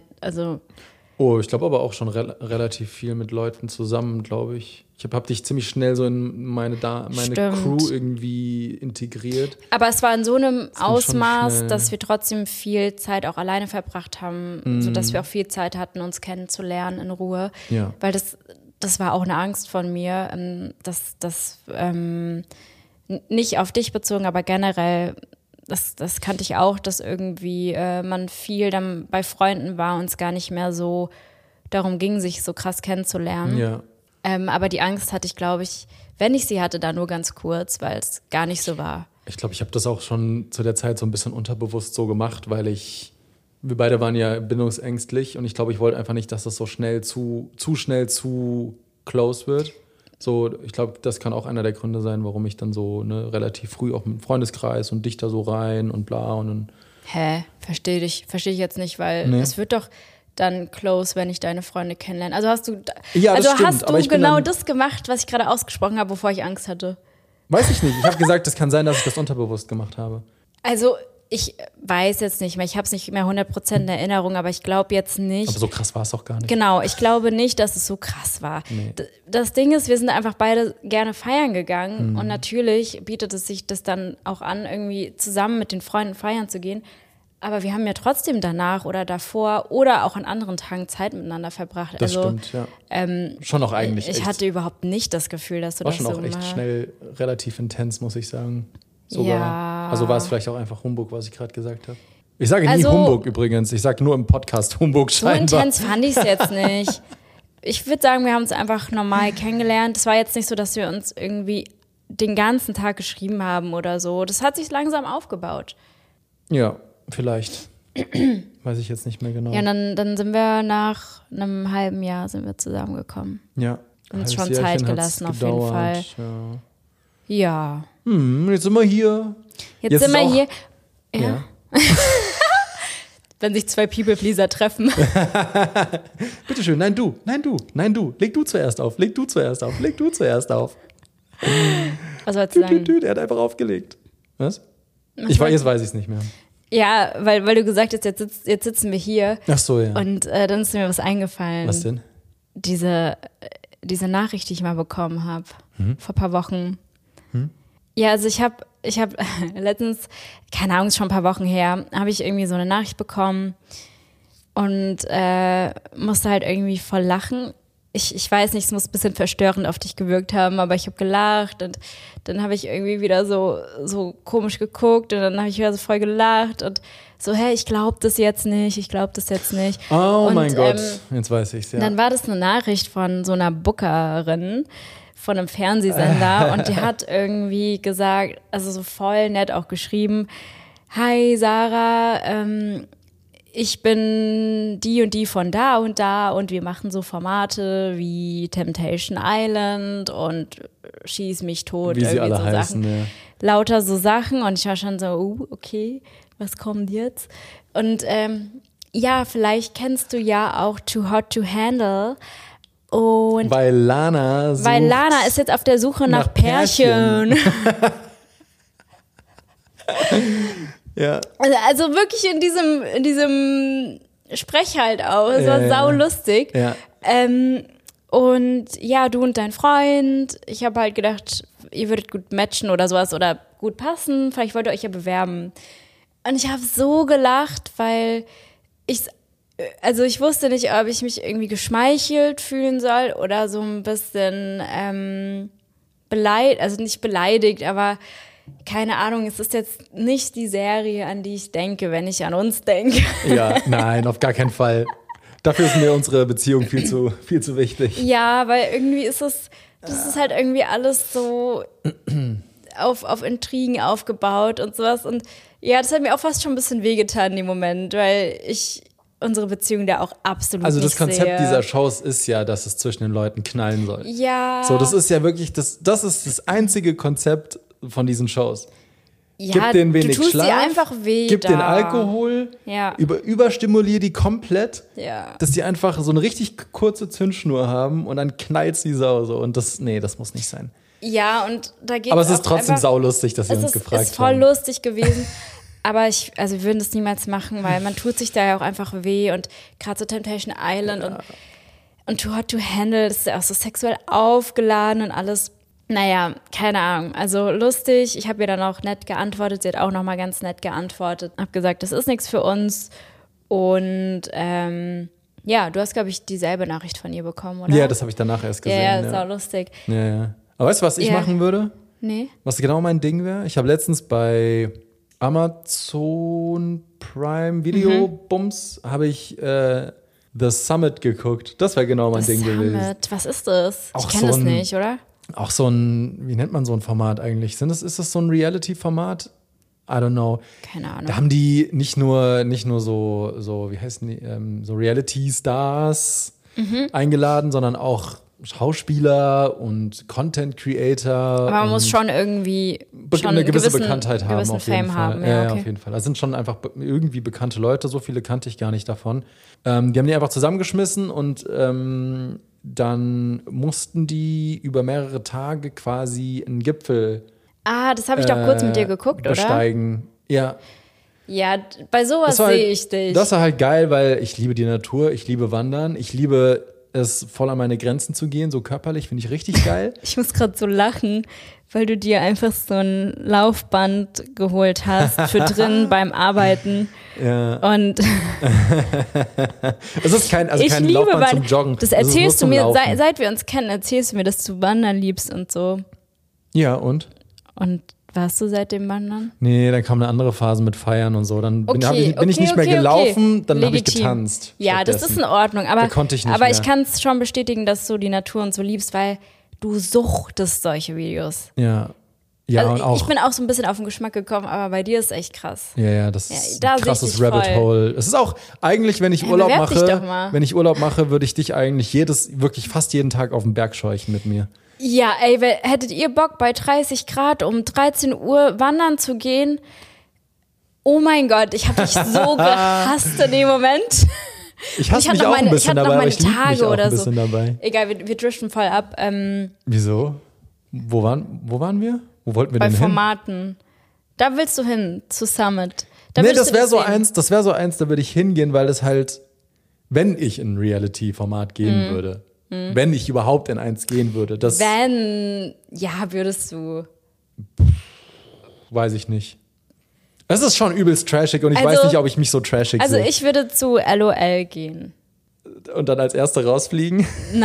S2: Ich glaube aber auch schon relativ viel mit Leuten zusammen, glaube ich. Ich hab dich ziemlich schnell so in meine Crew irgendwie integriert.
S1: Aber es war in so einem Ausmaß, dass wir trotzdem viel Zeit auch alleine verbracht haben, sodass wir auch viel Zeit hatten, uns kennenzulernen in Ruhe.
S2: Ja.
S1: Weil das war auch eine Angst von mir, dass nicht auf dich bezogen, aber generell, das kannte ich auch, dass irgendwie man viel dann bei Freunden war und es gar nicht mehr so darum ging, sich so krass kennenzulernen.
S2: Ja.
S1: Aber die Angst hatte ich, glaube ich, wenn ich sie hatte, da nur ganz kurz, weil es gar nicht so war.
S2: Ich glaube, ich habe das auch schon zu der Zeit so ein bisschen unterbewusst so gemacht, weil wir beide waren ja bindungsängstlich und ich glaube, ich wollte einfach nicht, dass das so schnell zu schnell zu close wird. So, ich glaube, das kann auch einer der Gründe sein, warum ich dann so relativ früh auch mit dem Freundeskreis und dich da so rein und bla und dann.
S1: Verstehe ich jetzt nicht, weil es wird doch dann close, wenn ich deine Freunde kennenlerne. Also hast du genau das gemacht, was ich gerade ausgesprochen habe, wovor ich Angst hatte?
S2: Weiß ich nicht. Ich habe gesagt, es kann sein, dass ich das unterbewusst gemacht habe.
S1: Also ich weiß jetzt nicht mehr, ich habe es nicht mehr 100% in Erinnerung, aber ich glaube jetzt nicht.
S2: Aber so krass war es auch gar nicht.
S1: Genau, ich glaube nicht, dass es so krass war. Nee. Das Ding ist, wir sind einfach beide gerne feiern gegangen und natürlich bietet es sich das dann auch an, irgendwie zusammen mit den Freunden feiern zu gehen. Aber wir haben ja trotzdem danach oder davor oder auch an anderen Tagen Zeit miteinander verbracht.
S2: Das stimmt, ja. Schon auch eigentlich.
S1: Ich hatte überhaupt nicht das Gefühl, dass du das so
S2: war schon auch echt schnell relativ intens, muss ich sagen. Sogar. Ja. Also war es vielleicht auch einfach Humbug, was ich gerade gesagt habe. Ich sage nie Humbug übrigens. Ich sage nur im Podcast Humbug scheinbar.
S1: So intens fand ich es jetzt nicht. Ich würde sagen, wir haben uns einfach normal kennengelernt. Es war jetzt nicht so, dass wir uns irgendwie den ganzen Tag geschrieben haben oder so. Das hat sich langsam aufgebaut.
S2: Ja, vielleicht. Weiß ich jetzt nicht mehr genau.
S1: Ja, dann sind wir nach einem halben Jahr zusammengekommen.
S2: Ja.
S1: Haben uns schon Zeit gelassen, auf jeden Fall. Ja.
S2: Jetzt sind wir hier.
S1: Jetzt sind wir hier. Ja. Wenn sich 2 People-Pleaser treffen.
S2: Bitteschön, nein, du. Leg du zuerst auf.
S1: Was sollst du sagen?
S2: Er hat einfach aufgelegt. Was? Jetzt weiß ich es nicht mehr.
S1: Ja, weil du gesagt hast, jetzt sitzen wir hier.
S2: Ach so, ja.
S1: Und dann ist mir was eingefallen.
S2: Was denn?
S1: diese Nachricht, die ich mal bekommen habe, vor ein paar Wochen. Ja, also ich hab letztens, keine Ahnung, ist schon ein paar Wochen her, habe ich irgendwie so eine Nachricht bekommen und musste halt irgendwie voll lachen. Ich weiß nicht, es muss ein bisschen verstörend auf dich gewirkt haben, aber ich habe gelacht und dann habe ich irgendwie wieder so komisch geguckt und dann habe ich wieder so voll gelacht und so, hey, ich glaube das jetzt nicht.
S2: Oh mein Gott, jetzt weiß ich's, ja.
S1: Dann war das eine Nachricht von so einer Bookerin von einem Fernsehsender und die hat irgendwie gesagt, also so voll nett auch geschrieben, hi Sarah, ich bin die und die von da und wir machen so Formate wie Temptation Island und Schieß mich tot.
S2: Wie sie alle
S1: so
S2: heißen,
S1: Sachen.
S2: ja.
S1: Lauter so Sachen und ich war schon so, okay, was kommt jetzt? Und ja, vielleicht kennst du ja auch Too Hot to Handle. Und
S2: weil Lana
S1: ist jetzt auf der Suche nach Pärchen.
S2: Ja.
S1: Also wirklich in diesem Sprech halt auch. Es war saulustig.
S2: Ja.
S1: Und ja, du und dein Freund. Ich habe halt gedacht, ihr würdet gut matchen oder sowas oder gut passen. Vielleicht wollt ihr euch ja bewerben. Und ich habe so gelacht, weil ich wusste nicht, ob ich mich irgendwie geschmeichelt fühlen soll oder so ein bisschen beleidigt, also nicht beleidigt, aber keine Ahnung, es ist jetzt nicht die Serie, an die ich denke, wenn ich an uns denke.
S2: Ja, nein, auf gar keinen Fall. Dafür ist mir unsere Beziehung viel zu wichtig.
S1: Ja, weil irgendwie das ist halt irgendwie alles so auf Intrigen aufgebaut und sowas. Und ja, das hat mir auch fast schon ein bisschen wehgetan in dem Moment, weil ich unsere Beziehung da auch absolut nicht sehe.
S2: Also das Konzept dieser Shows ist ja, dass es zwischen den Leuten knallen soll.
S1: Ja.
S2: So, das ist ja wirklich, das ist das einzige Konzept von diesen Shows.
S1: Ja,
S2: gib denen wenig
S1: du tust
S2: Schlaf,
S1: dir einfach weh
S2: gib
S1: da.
S2: denen Alkohol,
S1: Ja.
S2: überstimulier die komplett,
S1: Ja.
S2: dass die einfach so eine richtig kurze Zündschnur haben und dann knallt die Sau so. Und das muss nicht sein.
S1: Ja, und da geht's
S2: Aber es ist
S1: auch
S2: trotzdem
S1: einfach,
S2: saulustig, dass wir uns gefragt haben.
S1: Es ist voll lustig gewesen. Aber wir würden das niemals machen, weil man tut sich da ja auch einfach weh und gerade so Temptation Island und Too Hot to Handle, das ist ja auch so sexuell aufgeladen und alles. Naja, keine Ahnung. Also lustig. Ich habe ihr dann auch nett geantwortet. Sie hat auch nochmal ganz nett geantwortet. Hab gesagt, das ist nichts für uns. Und ja, du hast, glaube ich, dieselbe Nachricht von ihr bekommen, oder?
S2: Ja, das habe ich danach erst gesehen.
S1: Ja, ist auch lustig.
S2: Ja. Aber weißt du, was ich machen würde?
S1: Nee.
S2: Was genau mein Ding wäre? Ich habe letztens bei Amazon Prime Video Bums habe ich The Summit geguckt. Das wäre genau mein Ding gewesen.
S1: Summit, was ist das?
S2: Auch
S1: ich kenne das nicht, oder?
S2: Auch so ein, wie nennt man so ein Format eigentlich? Ist das so ein Reality-Format? I don't know.
S1: Keine Ahnung.
S2: Da haben die nicht nur so wie heißen die, so Reality-Stars eingeladen, sondern auch Schauspieler und Content-Creator.
S1: Aber man muss schon irgendwie
S2: eine gewisse Bekanntheit haben.
S1: Gewissen
S2: auf jeden
S1: Fame
S2: Fall.
S1: haben.
S2: Ja,
S1: okay.
S2: auf jeden Fall. Das sind schon einfach irgendwie bekannte Leute. So viele kannte ich gar nicht davon. Die haben die einfach zusammengeschmissen und dann mussten die über mehrere Tage quasi einen Gipfel
S1: das habe ich doch kurz mit dir geguckt,
S2: besteigen. Oder? Ja.
S1: Ja, bei sowas sehe ich dich.
S2: Das war halt geil, weil ich liebe die Natur, ich liebe Wandern, ich liebe es, voll an meine Grenzen zu gehen, so körperlich, finde ich richtig geil.
S1: Ich muss gerade so lachen, weil du dir einfach so ein Laufband geholt hast für drin beim Arbeiten.
S2: Ja.
S1: Und
S2: es ist kein
S1: liebe
S2: Laufband zum Joggen.
S1: Das erzählst du mir,
S2: Laufen.
S1: seit wir uns kennen, erzählst du mir, dass du Wandern liebst und so.
S2: Ja, und?
S1: Und warst du seitdem wandern?
S2: Nee, dann kam eine andere Phase mit Feiern und so. Dann bin ich nicht mehr gelaufen, dann habe ich getanzt.
S1: Ja, das ist in Ordnung. Aber,
S2: da konnte ich nicht
S1: aber
S2: mehr.
S1: ich kann es schon bestätigen, dass du die Natur und so liebst, weil du suchtest solche Videos.
S2: Ja. Ja,
S1: also
S2: und auch.
S1: Ich bin auch so ein bisschen auf den Geschmack gekommen, aber bei dir ist echt krass.
S2: Ja, das ist
S1: da
S2: ein krasses
S1: sehe ich dich
S2: Rabbit
S1: voll.
S2: Hole. Es ist auch eigentlich, wenn ich Urlaub mache, würde ich dich eigentlich wirklich fast jeden Tag auf den Berg scheuchen mit mir.
S1: Ja, ey, hättet ihr Bock, bei 30 Grad um 13 Uhr wandern zu gehen? Oh mein Gott, ich habe dich so gehasst in dem Moment.
S2: Ich hasse mich auch ein bisschen dabei, aber ich liebe mich auch ein bisschen dabei.
S1: Egal, wir driften voll ab.
S2: Wieso? Wo waren wir? Wo wollten wir denn hin?
S1: Bei Formaten. Da willst du hin, zu Summit.
S2: Nee, das wäre so eins, da würde ich hingehen, weil es halt, wenn ich in ein Reality-Format gehen würde, Wenn ich überhaupt in eins gehen würde.
S1: Würdest du.
S2: Weiß ich nicht. Es ist schon übelst trashig und ich weiß nicht, ob ich mich so trashig sehe.
S1: Also ich würde zu LOL gehen.
S2: Und dann als Erste rausfliegen?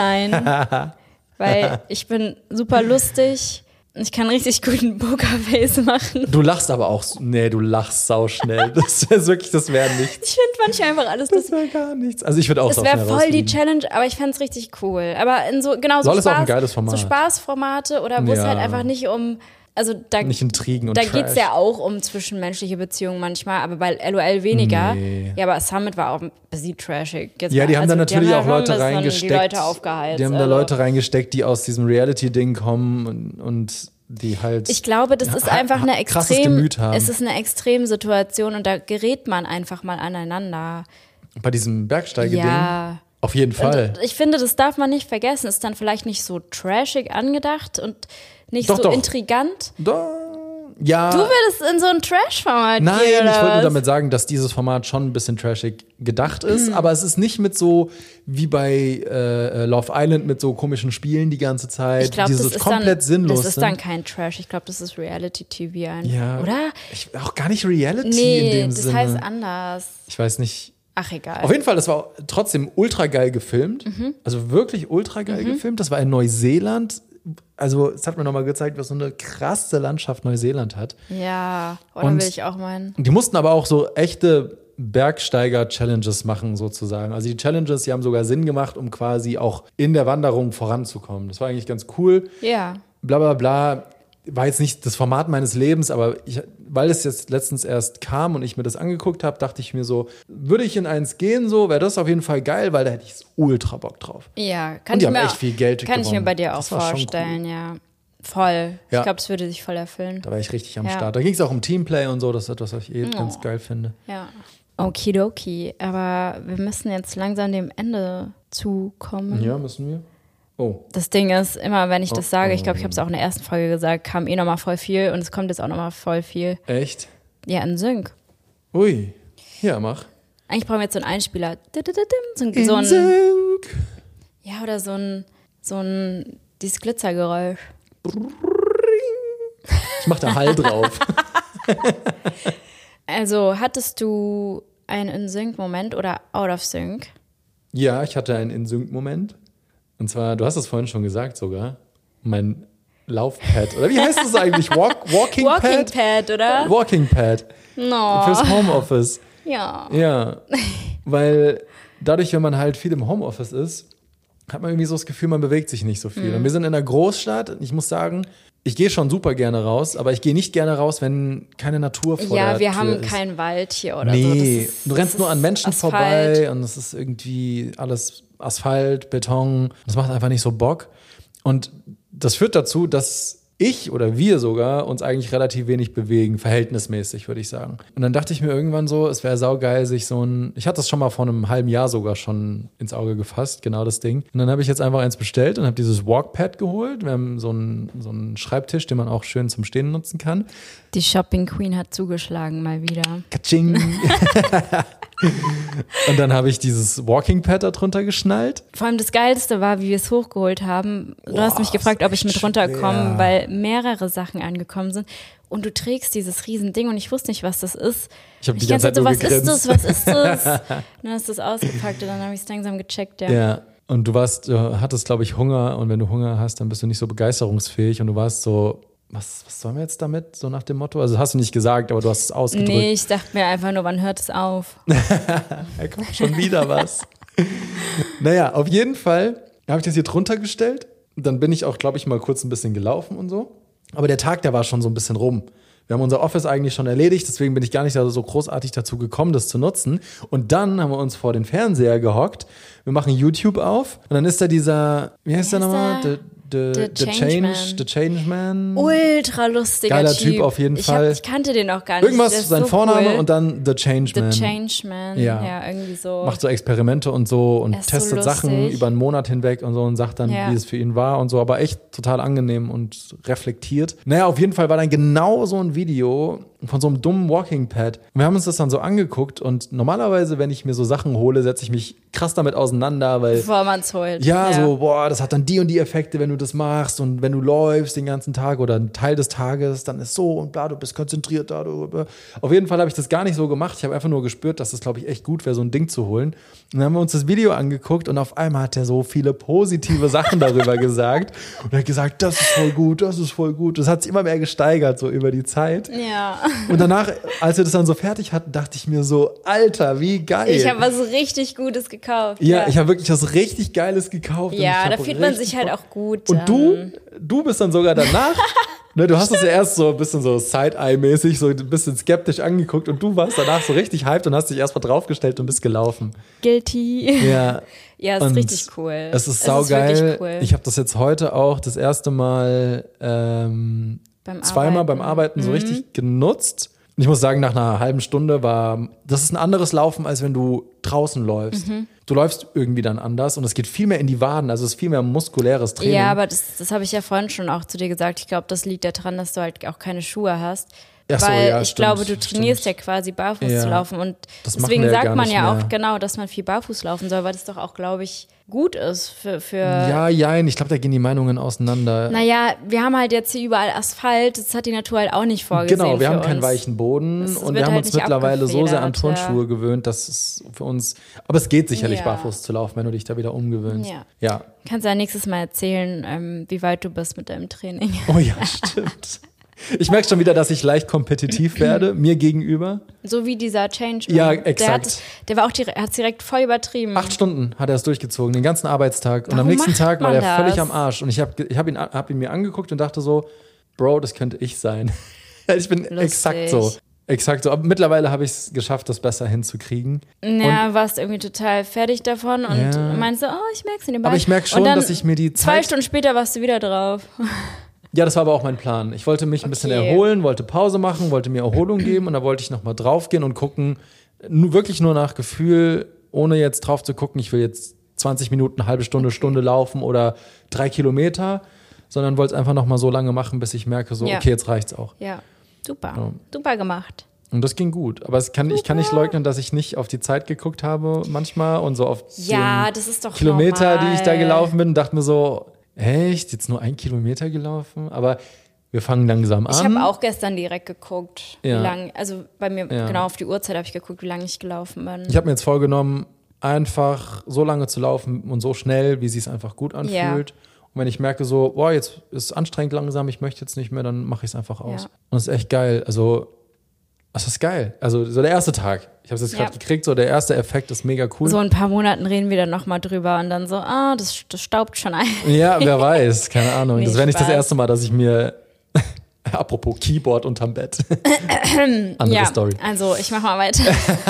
S1: Nein, weil ich bin super lustig. Ich kann richtig guten Pokerface machen.
S2: Du lachst aber auch, du lachst sauschnell. Das wäre nichts.
S1: Ich finde manchmal einfach alles lustig.
S2: Das wäre gar nichts. Also ich würde auch sauschnell
S1: rausfliegen. Das wäre voll die Challenge, aber ich fände es richtig cool. Aber in so, genau so
S2: Soll es auch ein geiles Format.
S1: So Spaßformate oder wo es halt einfach nicht um, also da,
S2: nicht Intrigen und
S1: da geht es ja auch um zwischenmenschliche Beziehungen manchmal, aber bei LOL weniger. Nee. Ja, aber Summit war auch ein bisschen trashig.
S2: Jetzt die haben da natürlich auch Leute reingesteckt.
S1: Die Leute aufgeheizt.
S2: Die haben da Leute reingesteckt, die aus diesem Reality-Ding kommen und die halt.
S1: Ich glaube, das ist einfach eine es ist eine Extremsituation und da gerät man einfach mal aneinander.
S2: Bei diesem Bergsteige-Ding? Ja. Auf jeden Fall.
S1: Und ich finde, das darf man nicht vergessen. Ist dann vielleicht nicht so trashig angedacht und nicht so intrigant.
S2: Ja.
S1: Du würdest in so ein Trash-Format gehen,
S2: Nein, ich wollte nur
S1: was?
S2: damit sagen, dass dieses Format schon ein bisschen trashig gedacht ist, aber es ist nicht mit so wie bei Love Island mit so komischen Spielen die ganze Zeit,
S1: ich glaub,
S2: die so komplett sinnlos sind.
S1: Das ist dann kein Trash, ich glaube, das ist Reality-TV einfach,
S2: ja,
S1: oder?
S2: Auch gar nicht Reality in dem Sinne.
S1: Nee, das heißt anders.
S2: Ich weiß nicht.
S1: Ach, egal.
S2: Auf jeden Fall, das war trotzdem ultra geil gefilmt, also wirklich ultra geil gefilmt. Das war in Neuseeland. Also, es hat mir nochmal gezeigt, was so eine krasse Landschaft Neuseeland hat.
S1: Ja, oder will ich auch meinen.
S2: Die mussten aber auch so echte Bergsteiger-Challenges machen, sozusagen. Also die Challenges, die haben sogar Sinn gemacht, um quasi auch in der Wanderung voranzukommen. Das war eigentlich ganz cool.
S1: Ja.
S2: Bla, bla, bla. War jetzt nicht das Format meines Lebens, aber weil es jetzt letztens erst kam und ich mir das angeguckt habe, dachte ich mir so, würde ich in eins gehen, so wäre das auf jeden Fall geil, weil da hätte ich ultra Bock drauf.
S1: Ja,
S2: und die haben echt viel Geld gewonnen.
S1: Kann ich mir bei dir auch vorstellen, ja. Voll.
S2: Ja.
S1: Ich glaube, es würde sich voll erfüllen.
S2: Da war ich richtig am Start. Da ging es auch um Teamplay und so, das ist etwas, was ich ganz geil finde.
S1: Ja. Okidoki, aber wir müssen jetzt langsam dem Ende zukommen.
S2: Ja, müssen wir. Oh.
S1: Das Ding ist, immer wenn ich das sage, ich glaube, ich habe es auch in der ersten Folge gesagt, kam nochmal voll viel und es kommt jetzt auch nochmal voll viel.
S2: Echt?
S1: Ja, in Sync.
S2: Ui. Ja, mach.
S1: Eigentlich brauchen wir jetzt so einen Einspieler. So ein
S2: Sync.
S1: Ja, oder so ein dieses Glitzergeräusch.
S2: Ich mach da Hall drauf.
S1: Also, hattest du einen In-Sync-Moment oder Out of Sync?
S2: Ja, ich hatte einen In-Sync-Moment. Und zwar, du hast es vorhin schon gesagt sogar, mein Laufpad. Oder wie heißt das eigentlich? Walking Pad?
S1: Walking Pad, oder?
S2: Walking Pad.
S1: No.
S2: Fürs Homeoffice.
S1: Ja.
S2: Ja, weil dadurch, wenn man halt viel im Homeoffice ist, hat man irgendwie so das Gefühl, man bewegt sich nicht so viel. Und wir sind in einer Großstadt. Ich muss sagen, ich gehe schon super gerne raus, aber ich gehe nicht gerne raus, wenn keine Natur vor der Tür ist.
S1: Ja, wir haben keinen Wald hier oder so.
S2: Nee, du rennst nur an Menschen vorbei und es ist irgendwie alles Asphalt, Beton. Das macht einfach nicht so Bock. Und das führt dazu, dass ich oder wir sogar uns eigentlich relativ wenig bewegen, verhältnismäßig, würde ich sagen. Und dann dachte ich mir irgendwann so, es wäre saugeil, sich ich hatte das schon mal vor einem halben Jahr sogar schon ins Auge gefasst, genau das Ding. Und dann habe ich jetzt einfach eins bestellt und habe dieses Walkpad geholt. Wir haben so einen Schreibtisch, den man auch schön zum Stehen nutzen kann.
S1: Die Shopping Queen hat zugeschlagen mal wieder.
S2: Katsching! Und dann habe ich dieses Walking Pad da drunter geschnallt.
S1: Vor allem das Geilste war, wie wir es hochgeholt haben. Du hast mich gefragt, ob ich mit runterkomme, weil mehrere Sachen angekommen sind. Und du trägst dieses riesen Ding und ich wusste nicht, was das ist.
S2: Ich habe die ganze Zeit nur gegrinst.
S1: Was ist das? Und dann hast du es ausgepackt und dann habe ich es langsam gecheckt,
S2: Ja, und du hattest, glaube ich, Hunger. Und wenn du Hunger hast, dann bist du nicht so begeisterungsfähig. Und du warst so, was sollen wir jetzt damit? So nach dem Motto? Also hast du nicht gesagt, aber du hast es ausgedrückt.
S1: Nee, ich dachte mir einfach nur, wann hört es auf?
S2: Da kommt schon wieder was. Naja, auf jeden Fall habe ich das hier drunter gestellt. Dann bin ich auch, glaube ich, mal kurz ein bisschen gelaufen und so. Aber der Tag, der war schon so ein bisschen rum. Wir haben unser Office eigentlich schon erledigt, deswegen bin ich gar nicht so großartig dazu gekommen, das zu nutzen. Und dann haben wir uns vor den Fernseher gehockt. Wir machen YouTube auf und dann ist da dieser, wie heißt der nochmal? The Changeman.
S1: Ultra lustiger
S2: Geiler Typ auf jeden Fall.
S1: Ich kannte den auch gar nicht.
S2: Irgendwas, sein Vorname und dann The Changeman.
S1: The Changeman, ja, irgendwie so.
S2: Macht so Experimente und so und testet so Sachen über einen Monat hinweg und so und sagt dann, wie es für ihn war und so, aber echt total angenehm und reflektiert. Naja, auf jeden Fall war dann genau so ein Video von so einem dummen Walking Pad. Und wir haben uns das dann so angeguckt und normalerweise, wenn ich mir so Sachen hole, setze ich mich krass damit auseinander, weil
S1: bevor man es holt.
S2: Ja, so, boah, das hat dann die und die Effekte, wenn du das machst und wenn du läufst den ganzen Tag oder einen Teil des Tages, dann ist so und bla, du bist konzentriert da. Auf jeden Fall habe ich das gar nicht so gemacht. Ich habe einfach nur gespürt, dass das, glaube ich, echt gut wäre, so ein Ding zu holen. Und dann haben wir uns das Video angeguckt und auf einmal hat er so viele positive Sachen darüber gesagt und er hat gesagt, das ist voll gut, das ist voll gut. Das hat sich immer mehr gesteigert, so über die Zeit.
S1: Ja.
S2: Und danach, als wir das dann so fertig hatten, dachte ich mir so, Alter, wie geil.
S1: Ich habe was richtig Gutes gekauft.
S2: Ja, ich habe wirklich was richtig Geiles gekauft.
S1: Ja, da fühlt man sich halt auch gut.
S2: Und du bist dann sogar danach, ne, du hast es ja erst so ein bisschen so Side-Eye-mäßig, so ein bisschen skeptisch angeguckt und du warst danach so richtig hyped und hast dich erstmal draufgestellt und bist gelaufen.
S1: Guilty.
S2: Ja.
S1: Ja, ist richtig cool.
S2: Es ist saugeil. Cool. Ich habe das jetzt heute auch das erste Mal zweimal beim Arbeiten so richtig genutzt. Und ich muss sagen, nach einer halben Stunde das ist ein anderes Laufen, als wenn du draußen läufst. Du läufst irgendwie dann anders und es geht viel mehr in die Waden, also es ist viel mehr muskuläres Training.
S1: Ja, aber das habe ich ja vorhin schon auch zu dir gesagt. Ich glaube, das liegt daran, dass du halt auch keine Schuhe hast. Weil ich glaube, du trainierst ja quasi barfuß zu laufen und deswegen sagt man ja auch genau, dass man viel barfuß laufen soll, weil das doch auch, glaube ich, gut ist für
S2: Ja, ich glaube, da gehen die Meinungen auseinander.
S1: Naja, wir haben halt jetzt hier überall Asphalt, das hat die Natur halt auch nicht vorgesehen.
S2: Genau, wir haben keinen weichen Boden und wir haben uns mittlerweile so sehr an Turnschuhe gewöhnt, dass es für uns, aber es geht sicherlich barfuß zu laufen, wenn du dich da wieder umgewöhnst. Ja.
S1: Kannst du ja nächstes Mal erzählen, wie weit du bist mit deinem Training.
S2: Oh ja, stimmt. Ich merke schon wieder, dass ich leicht kompetitiv werde, mir gegenüber.
S1: So wie dieser Change.
S2: Ja, exakt.
S1: Der war auch hat es direkt voll übertrieben.
S2: 8 Stunden hat er es durchgezogen, den ganzen Arbeitstag. Und am nächsten Tag war er völlig am Arsch. Und ich hab ihn mir angeguckt und dachte so, Bro, das könnte ich sein. Ich bin exakt so. Aber mittlerweile habe ich es geschafft, das besser hinzukriegen.
S1: Ja, warst irgendwie total fertig davon und meinst so, ich merke es in den Beinen.
S2: Aber ich merke schon, dass ich mir die Zeit...
S1: 2 Stunden später warst du wieder drauf.
S2: Ja, das war aber auch mein Plan. Ich wollte mich ein bisschen erholen, wollte Pause machen, wollte mir Erholung geben und da wollte ich nochmal draufgehen und gucken, wirklich nur nach Gefühl, ohne jetzt drauf zu gucken, ich will jetzt 20 Minuten, halbe Stunde, Stunde laufen oder 3 Kilometer, sondern wollte es einfach nochmal so lange machen, bis ich merke, so, okay, jetzt reicht's auch.
S1: Ja, super. Super gemacht.
S2: Und das ging gut. Aber ich kann nicht leugnen, dass ich nicht auf die Zeit geguckt habe manchmal und so auf die Kilometer, die ich da gelaufen bin und dachte mir so, echt? Jetzt nur 1 Kilometer gelaufen? Aber wir fangen langsam an.
S1: Ich habe auch gestern direkt geguckt, wie lange, also bei mir genau auf die Uhrzeit habe ich geguckt, wie lange ich gelaufen bin.
S2: Ich habe mir jetzt vorgenommen, einfach so lange zu laufen und so schnell, wie es sich einfach gut anfühlt. Ja. Und wenn ich merke so, boah, jetzt ist es anstrengend langsam, ich möchte jetzt nicht mehr, dann mache ich es einfach aus. Ja. Und es ist echt geil. Also, das ist geil. Also so der erste Tag. Ich habe es jetzt gerade gekriegt, so der erste Effekt ist mega cool.
S1: So in ein paar Monaten reden wir dann nochmal drüber und dann so, das staubt schon ein.
S2: Ja, wer weiß, keine Ahnung. Nee, das wäre nicht das erste Mal, dass ich mir, apropos Keyboard unterm Bett, andere Story.
S1: Also ich mache mal weiter.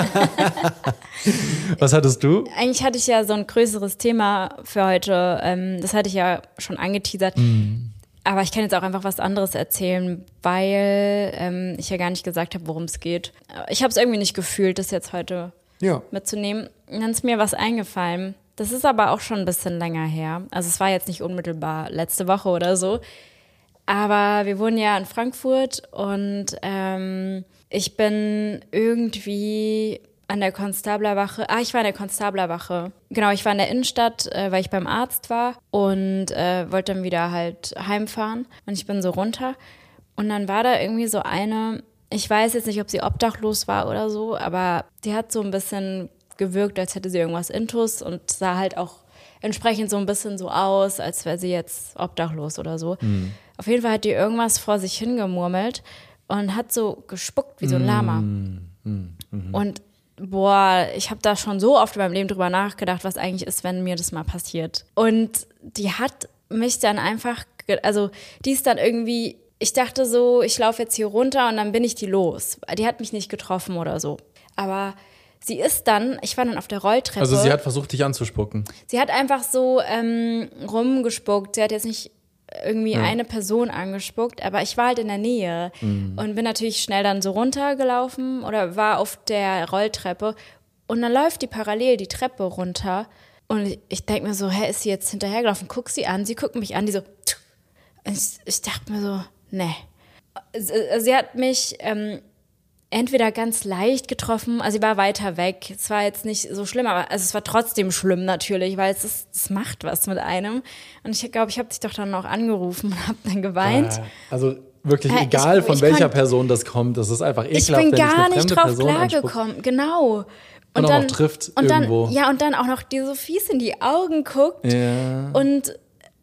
S2: Was hattest du?
S1: Eigentlich hatte ich ja so ein größeres Thema für heute. Das hatte ich ja schon angeteasert. Aber ich kann jetzt auch einfach was anderes erzählen, weil ich ja gar nicht gesagt habe, worum es geht. Ich habe es irgendwie nicht gefühlt, das jetzt heute mitzunehmen. Und dann ist mir was eingefallen. Das ist aber auch schon ein bisschen länger her. Also es war jetzt nicht unmittelbar letzte Woche oder so. Aber wir wohnen ja in Frankfurt und ich bin irgendwie an der Konstablerwache. Ich war in der Konstablerwache. Genau, ich war in der Innenstadt, weil ich beim Arzt war und wollte dann wieder halt heimfahren. Und ich bin so runter. Und dann war da irgendwie so eine, ich weiß jetzt nicht, ob sie obdachlos war oder so, aber die hat so ein bisschen gewirkt, als hätte sie irgendwas intus und sah halt auch entsprechend so ein bisschen so aus, als wäre sie jetzt obdachlos oder so. Auf jeden Fall hat die irgendwas vor sich hingemurmelt und hat so gespuckt wie so ein Lama. Und boah, ich habe da schon so oft in meinem Leben drüber nachgedacht, was eigentlich ist, wenn mir das mal passiert. Und die hat mich dann einfach, also die ist dann irgendwie, ich dachte so, ich laufe jetzt hier runter und dann bin ich die los. Die hat mich nicht getroffen oder so. Aber sie ist dann, ich war dann auf der Rolltreppe.
S2: Also sie hat versucht, dich anzuspucken.
S1: Sie hat einfach so rumgespuckt. Sie hat jetzt nicht irgendwie eine Person angespuckt, aber ich war halt in der Nähe und bin natürlich schnell dann so runtergelaufen oder war auf der Rolltreppe und dann läuft die parallel die Treppe runter und ich denke mir so, ist sie jetzt hinterhergelaufen? Guck sie an, sie guckt mich an, die so, ich dachte mir so, nee. Sie hat mich entweder ganz leicht getroffen, also sie war weiter weg. Es war jetzt nicht so schlimm, aber also es war trotzdem schlimm natürlich, weil es macht was mit einem. Und ich glaube, ich habe dich doch dann noch angerufen und habe dann geweint.
S2: Also wirklich egal, von welcher Person das kommt, das ist einfach ekelhaft,
S1: wenn ich bin gar
S2: eine
S1: nicht drauf
S2: Person
S1: klargekommen, genau.
S2: Und dann auch noch trifft irgendwo.
S1: Und dann auch noch dir so fies in die Augen guckt.
S2: Ja.
S1: Und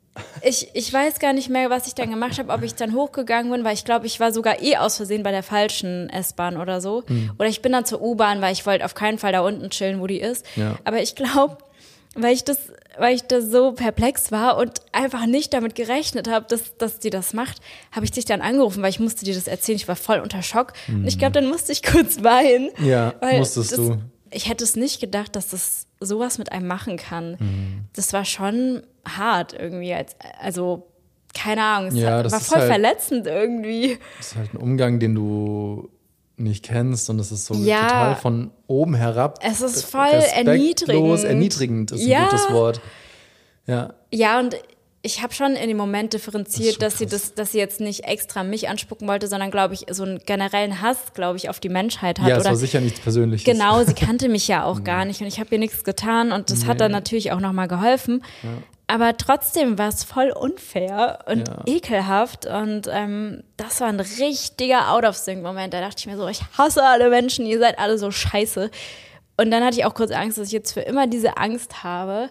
S1: ich weiß gar nicht mehr, was ich dann gemacht habe, ob ich dann hochgegangen bin, weil ich glaube, ich war sogar aus Versehen bei der falschen S-Bahn oder so. Oder ich bin dann zur U-Bahn, weil ich wollte auf keinen Fall da unten chillen, wo die ist.
S2: Ja.
S1: Aber ich glaube, weil ich da so perplex war und einfach nicht damit gerechnet habe, dass die das macht, habe ich dich dann angerufen, weil ich musste dir das erzählen. Ich war voll unter Schock. Und ich glaube, dann musste ich kurz weinen.
S2: Ja, musstest du.
S1: Ich hätte es nicht gedacht, dass das sowas mit einem machen kann. Das war schon hart irgendwie. Also, keine Ahnung, es war voll verletzend irgendwie.
S2: Das ist halt ein Umgang, den du nicht kennst und es ist so total von oben herab.
S1: Es ist voll erniedrigend.
S2: Erniedrigend ist ein gutes Wort. Ja.
S1: Ja, und ich habe schon in dem Moment differenziert, dass sie jetzt nicht extra mich anspucken wollte, sondern, glaube ich, so einen generellen Hass, glaube ich, auf die Menschheit hat.
S2: Ja, es war sicher nichts Persönliches.
S1: Genau, sie kannte mich ja auch gar nicht und ich habe ihr nichts getan und das hat dann natürlich auch nochmal geholfen. Ja. Aber trotzdem war es voll unfair und ekelhaft und das war ein richtiger Out-of-Sync-Moment. Da dachte ich mir so, ich hasse alle Menschen, ihr seid alle so scheiße. Und dann hatte ich auch kurz Angst, dass ich jetzt für immer diese Angst habe,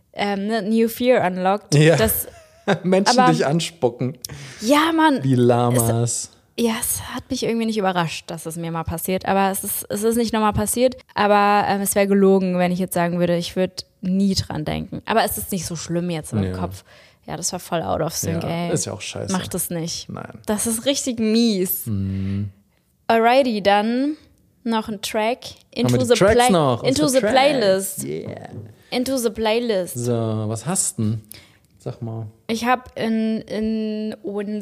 S1: New Fear unlocked.
S2: Ja. Dass Menschen dich anspucken.
S1: Ja, Mann.
S2: Wie Lamas.
S1: Es hat mich irgendwie nicht überrascht, dass es mir mal passiert. Aber es ist nicht nochmal passiert. Aber es wäre gelogen, wenn ich jetzt sagen würde, ich würde nie dran denken. Aber es ist nicht so schlimm jetzt im Kopf. Ja, das war voll out of sync, ey.
S2: Ist ja auch scheiße.
S1: Mach das nicht.
S2: Nein.
S1: Das ist richtig mies. Alrighty, dann noch ein Track. Into the Playlist.
S2: Yeah.
S1: Into the Playlist.
S2: So, was hast du denn? Sag mal.
S1: Ich habe in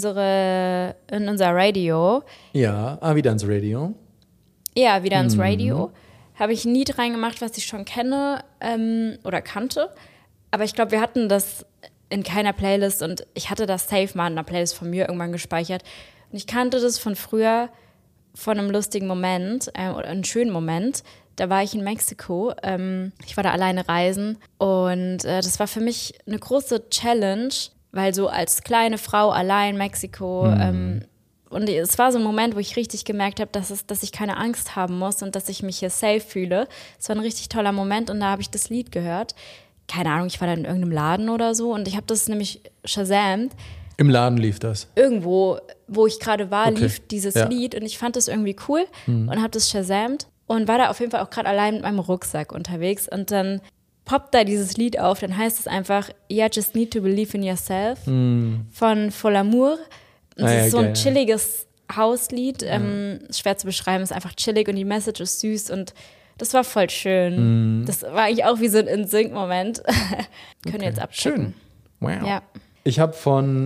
S1: unser Radio.
S2: Ja, wieder ins Radio.
S1: Ja, wieder ins Radio. Habe ich ein Lied reingemacht, was ich schon kenne oder kannte. Aber ich glaube, wir hatten das in keiner Playlist und ich hatte das safe mal in einer Playlist von mir irgendwann gespeichert. Und ich kannte das von früher, von einem lustigen Moment oder einem schönen Moment. Da war ich in Mexiko. Ich war da alleine reisen und das war für mich eine große Challenge, weil so als kleine Frau allein Mexiko und es war so ein Moment, wo ich richtig gemerkt habe, dass ich keine Angst haben muss und dass ich mich hier safe fühle. Es war ein richtig toller Moment und da habe ich das Lied gehört. Keine Ahnung, ich war da in irgendeinem Laden oder so und ich habe das nämlich shazamt.
S2: Im Laden lief das?
S1: Irgendwo, wo ich gerade war, lief dieses Lied und ich fand das irgendwie cool und habe das shazamt. Und war da auf jeden Fall auch gerade allein mit meinem Rucksack unterwegs. Und dann poppt da dieses Lied auf. Dann heißt es einfach, Yeah, just need to believe in yourself von Folamour. Und das ist so ein chilliges Hauslied. Schwer zu beschreiben, ist einfach chillig und die Message ist süß. Und das war voll schön. Das war eigentlich auch wie so ein In-Sync-Moment. Können jetzt abchecken.
S2: Schön. Wow.
S1: Ja.
S2: Ich habe von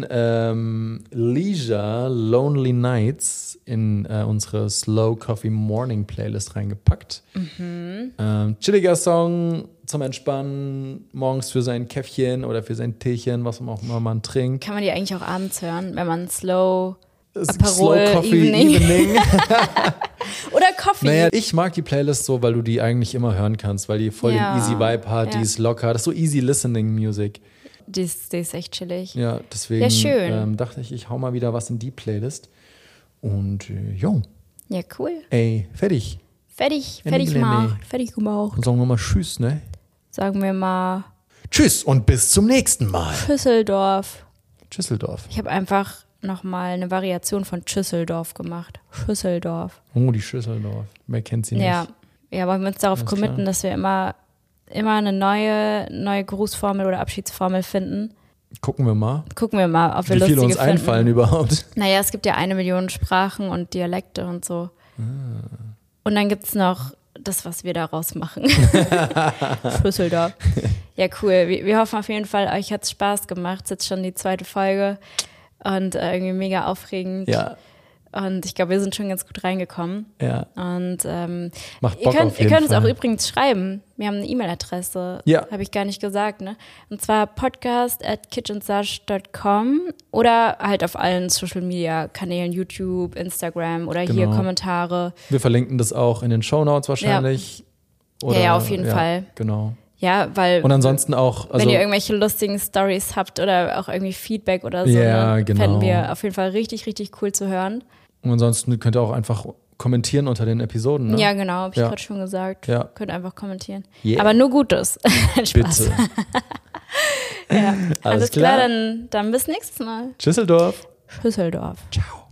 S2: Leisure Lonely Nights in unsere Slow Coffee Morning Playlist reingepackt. Chilliger Song zum Entspannen, morgens für sein Käffchen oder für sein Teechen, was auch immer man trinkt.
S1: Kann man die eigentlich auch abends hören, wenn man Slow
S2: Coffee Evening.
S1: Oder Coffee.
S2: Naja, ich mag die Playlist so, weil du die eigentlich immer hören kannst, weil die voll den easy Vibe hat, die ist locker. Das ist so easy listening Music.
S1: Die ist echt chillig.
S2: Ja, deswegen dachte ich hau mal wieder was in die Playlist. Und
S1: Ja, cool.
S2: Ey, fertig.
S1: Fertig gemacht.
S2: Und sagen wir mal Tschüss, ne?
S1: Sagen wir mal
S2: Tschüss und bis zum nächsten Mal.
S1: Schüsseldorf.
S2: Schüsseldorf.
S1: Ich habe einfach nochmal eine Variation von Schüsseldorf gemacht. Schüsseldorf.
S2: Oh, die Schüsseldorf. Wer kennt sie nicht?
S1: Ja, wollen wir uns darauf committen, dass wir immer eine neue Grußformel oder Abschiedsformel finden.
S2: Gucken wir mal,
S1: ob wir lustige
S2: wie viele uns
S1: finden.
S2: einfallen überhaupt.
S1: Naja, es gibt ja 1 Million Sprachen und Dialekte und so. Und dann gibt es noch das, was wir daraus machen. Schüsseldorf. Ja, cool. Wir hoffen auf jeden Fall, euch hat es Spaß gemacht. Es ist jetzt schon die 2. Folge und irgendwie mega aufregend.
S2: Ja.
S1: Und ich glaube, wir sind schon ganz gut reingekommen.
S2: Ja.
S1: Und
S2: Macht Bock auf jeden
S1: ihr könnt
S2: Fall.
S1: uns auch übrigens schreiben. Wir haben eine E-Mail-Adresse.
S2: Ja.
S1: Habe ich gar nicht gesagt, ne? Und zwar podcast@kitchensash.com oder halt auf allen Social-Media-Kanälen, YouTube, Instagram oder hier Kommentare.
S2: Wir verlinken das auch in den Shownotes wahrscheinlich. Oder,
S1: ja, auf jeden Fall.
S2: Genau.
S1: Ja, weil
S2: und ansonsten auch,
S1: wenn ihr irgendwelche lustigen Stories habt oder auch irgendwie Feedback oder so, fänden wir auf jeden Fall richtig, richtig cool zu hören.
S2: Und ansonsten könnt ihr auch einfach kommentieren unter den Episoden. Ne?
S1: Ja, genau, habe ich gerade schon gesagt.
S2: Ja.
S1: Könnt einfach kommentieren.
S2: Yeah.
S1: Aber nur Gutes. Spaß.
S2: Bitte.
S1: Ja, alles klar, dann bis nächstes Mal.
S2: Tschüsseldorf.
S1: Schüsseldorf.
S2: Ciao.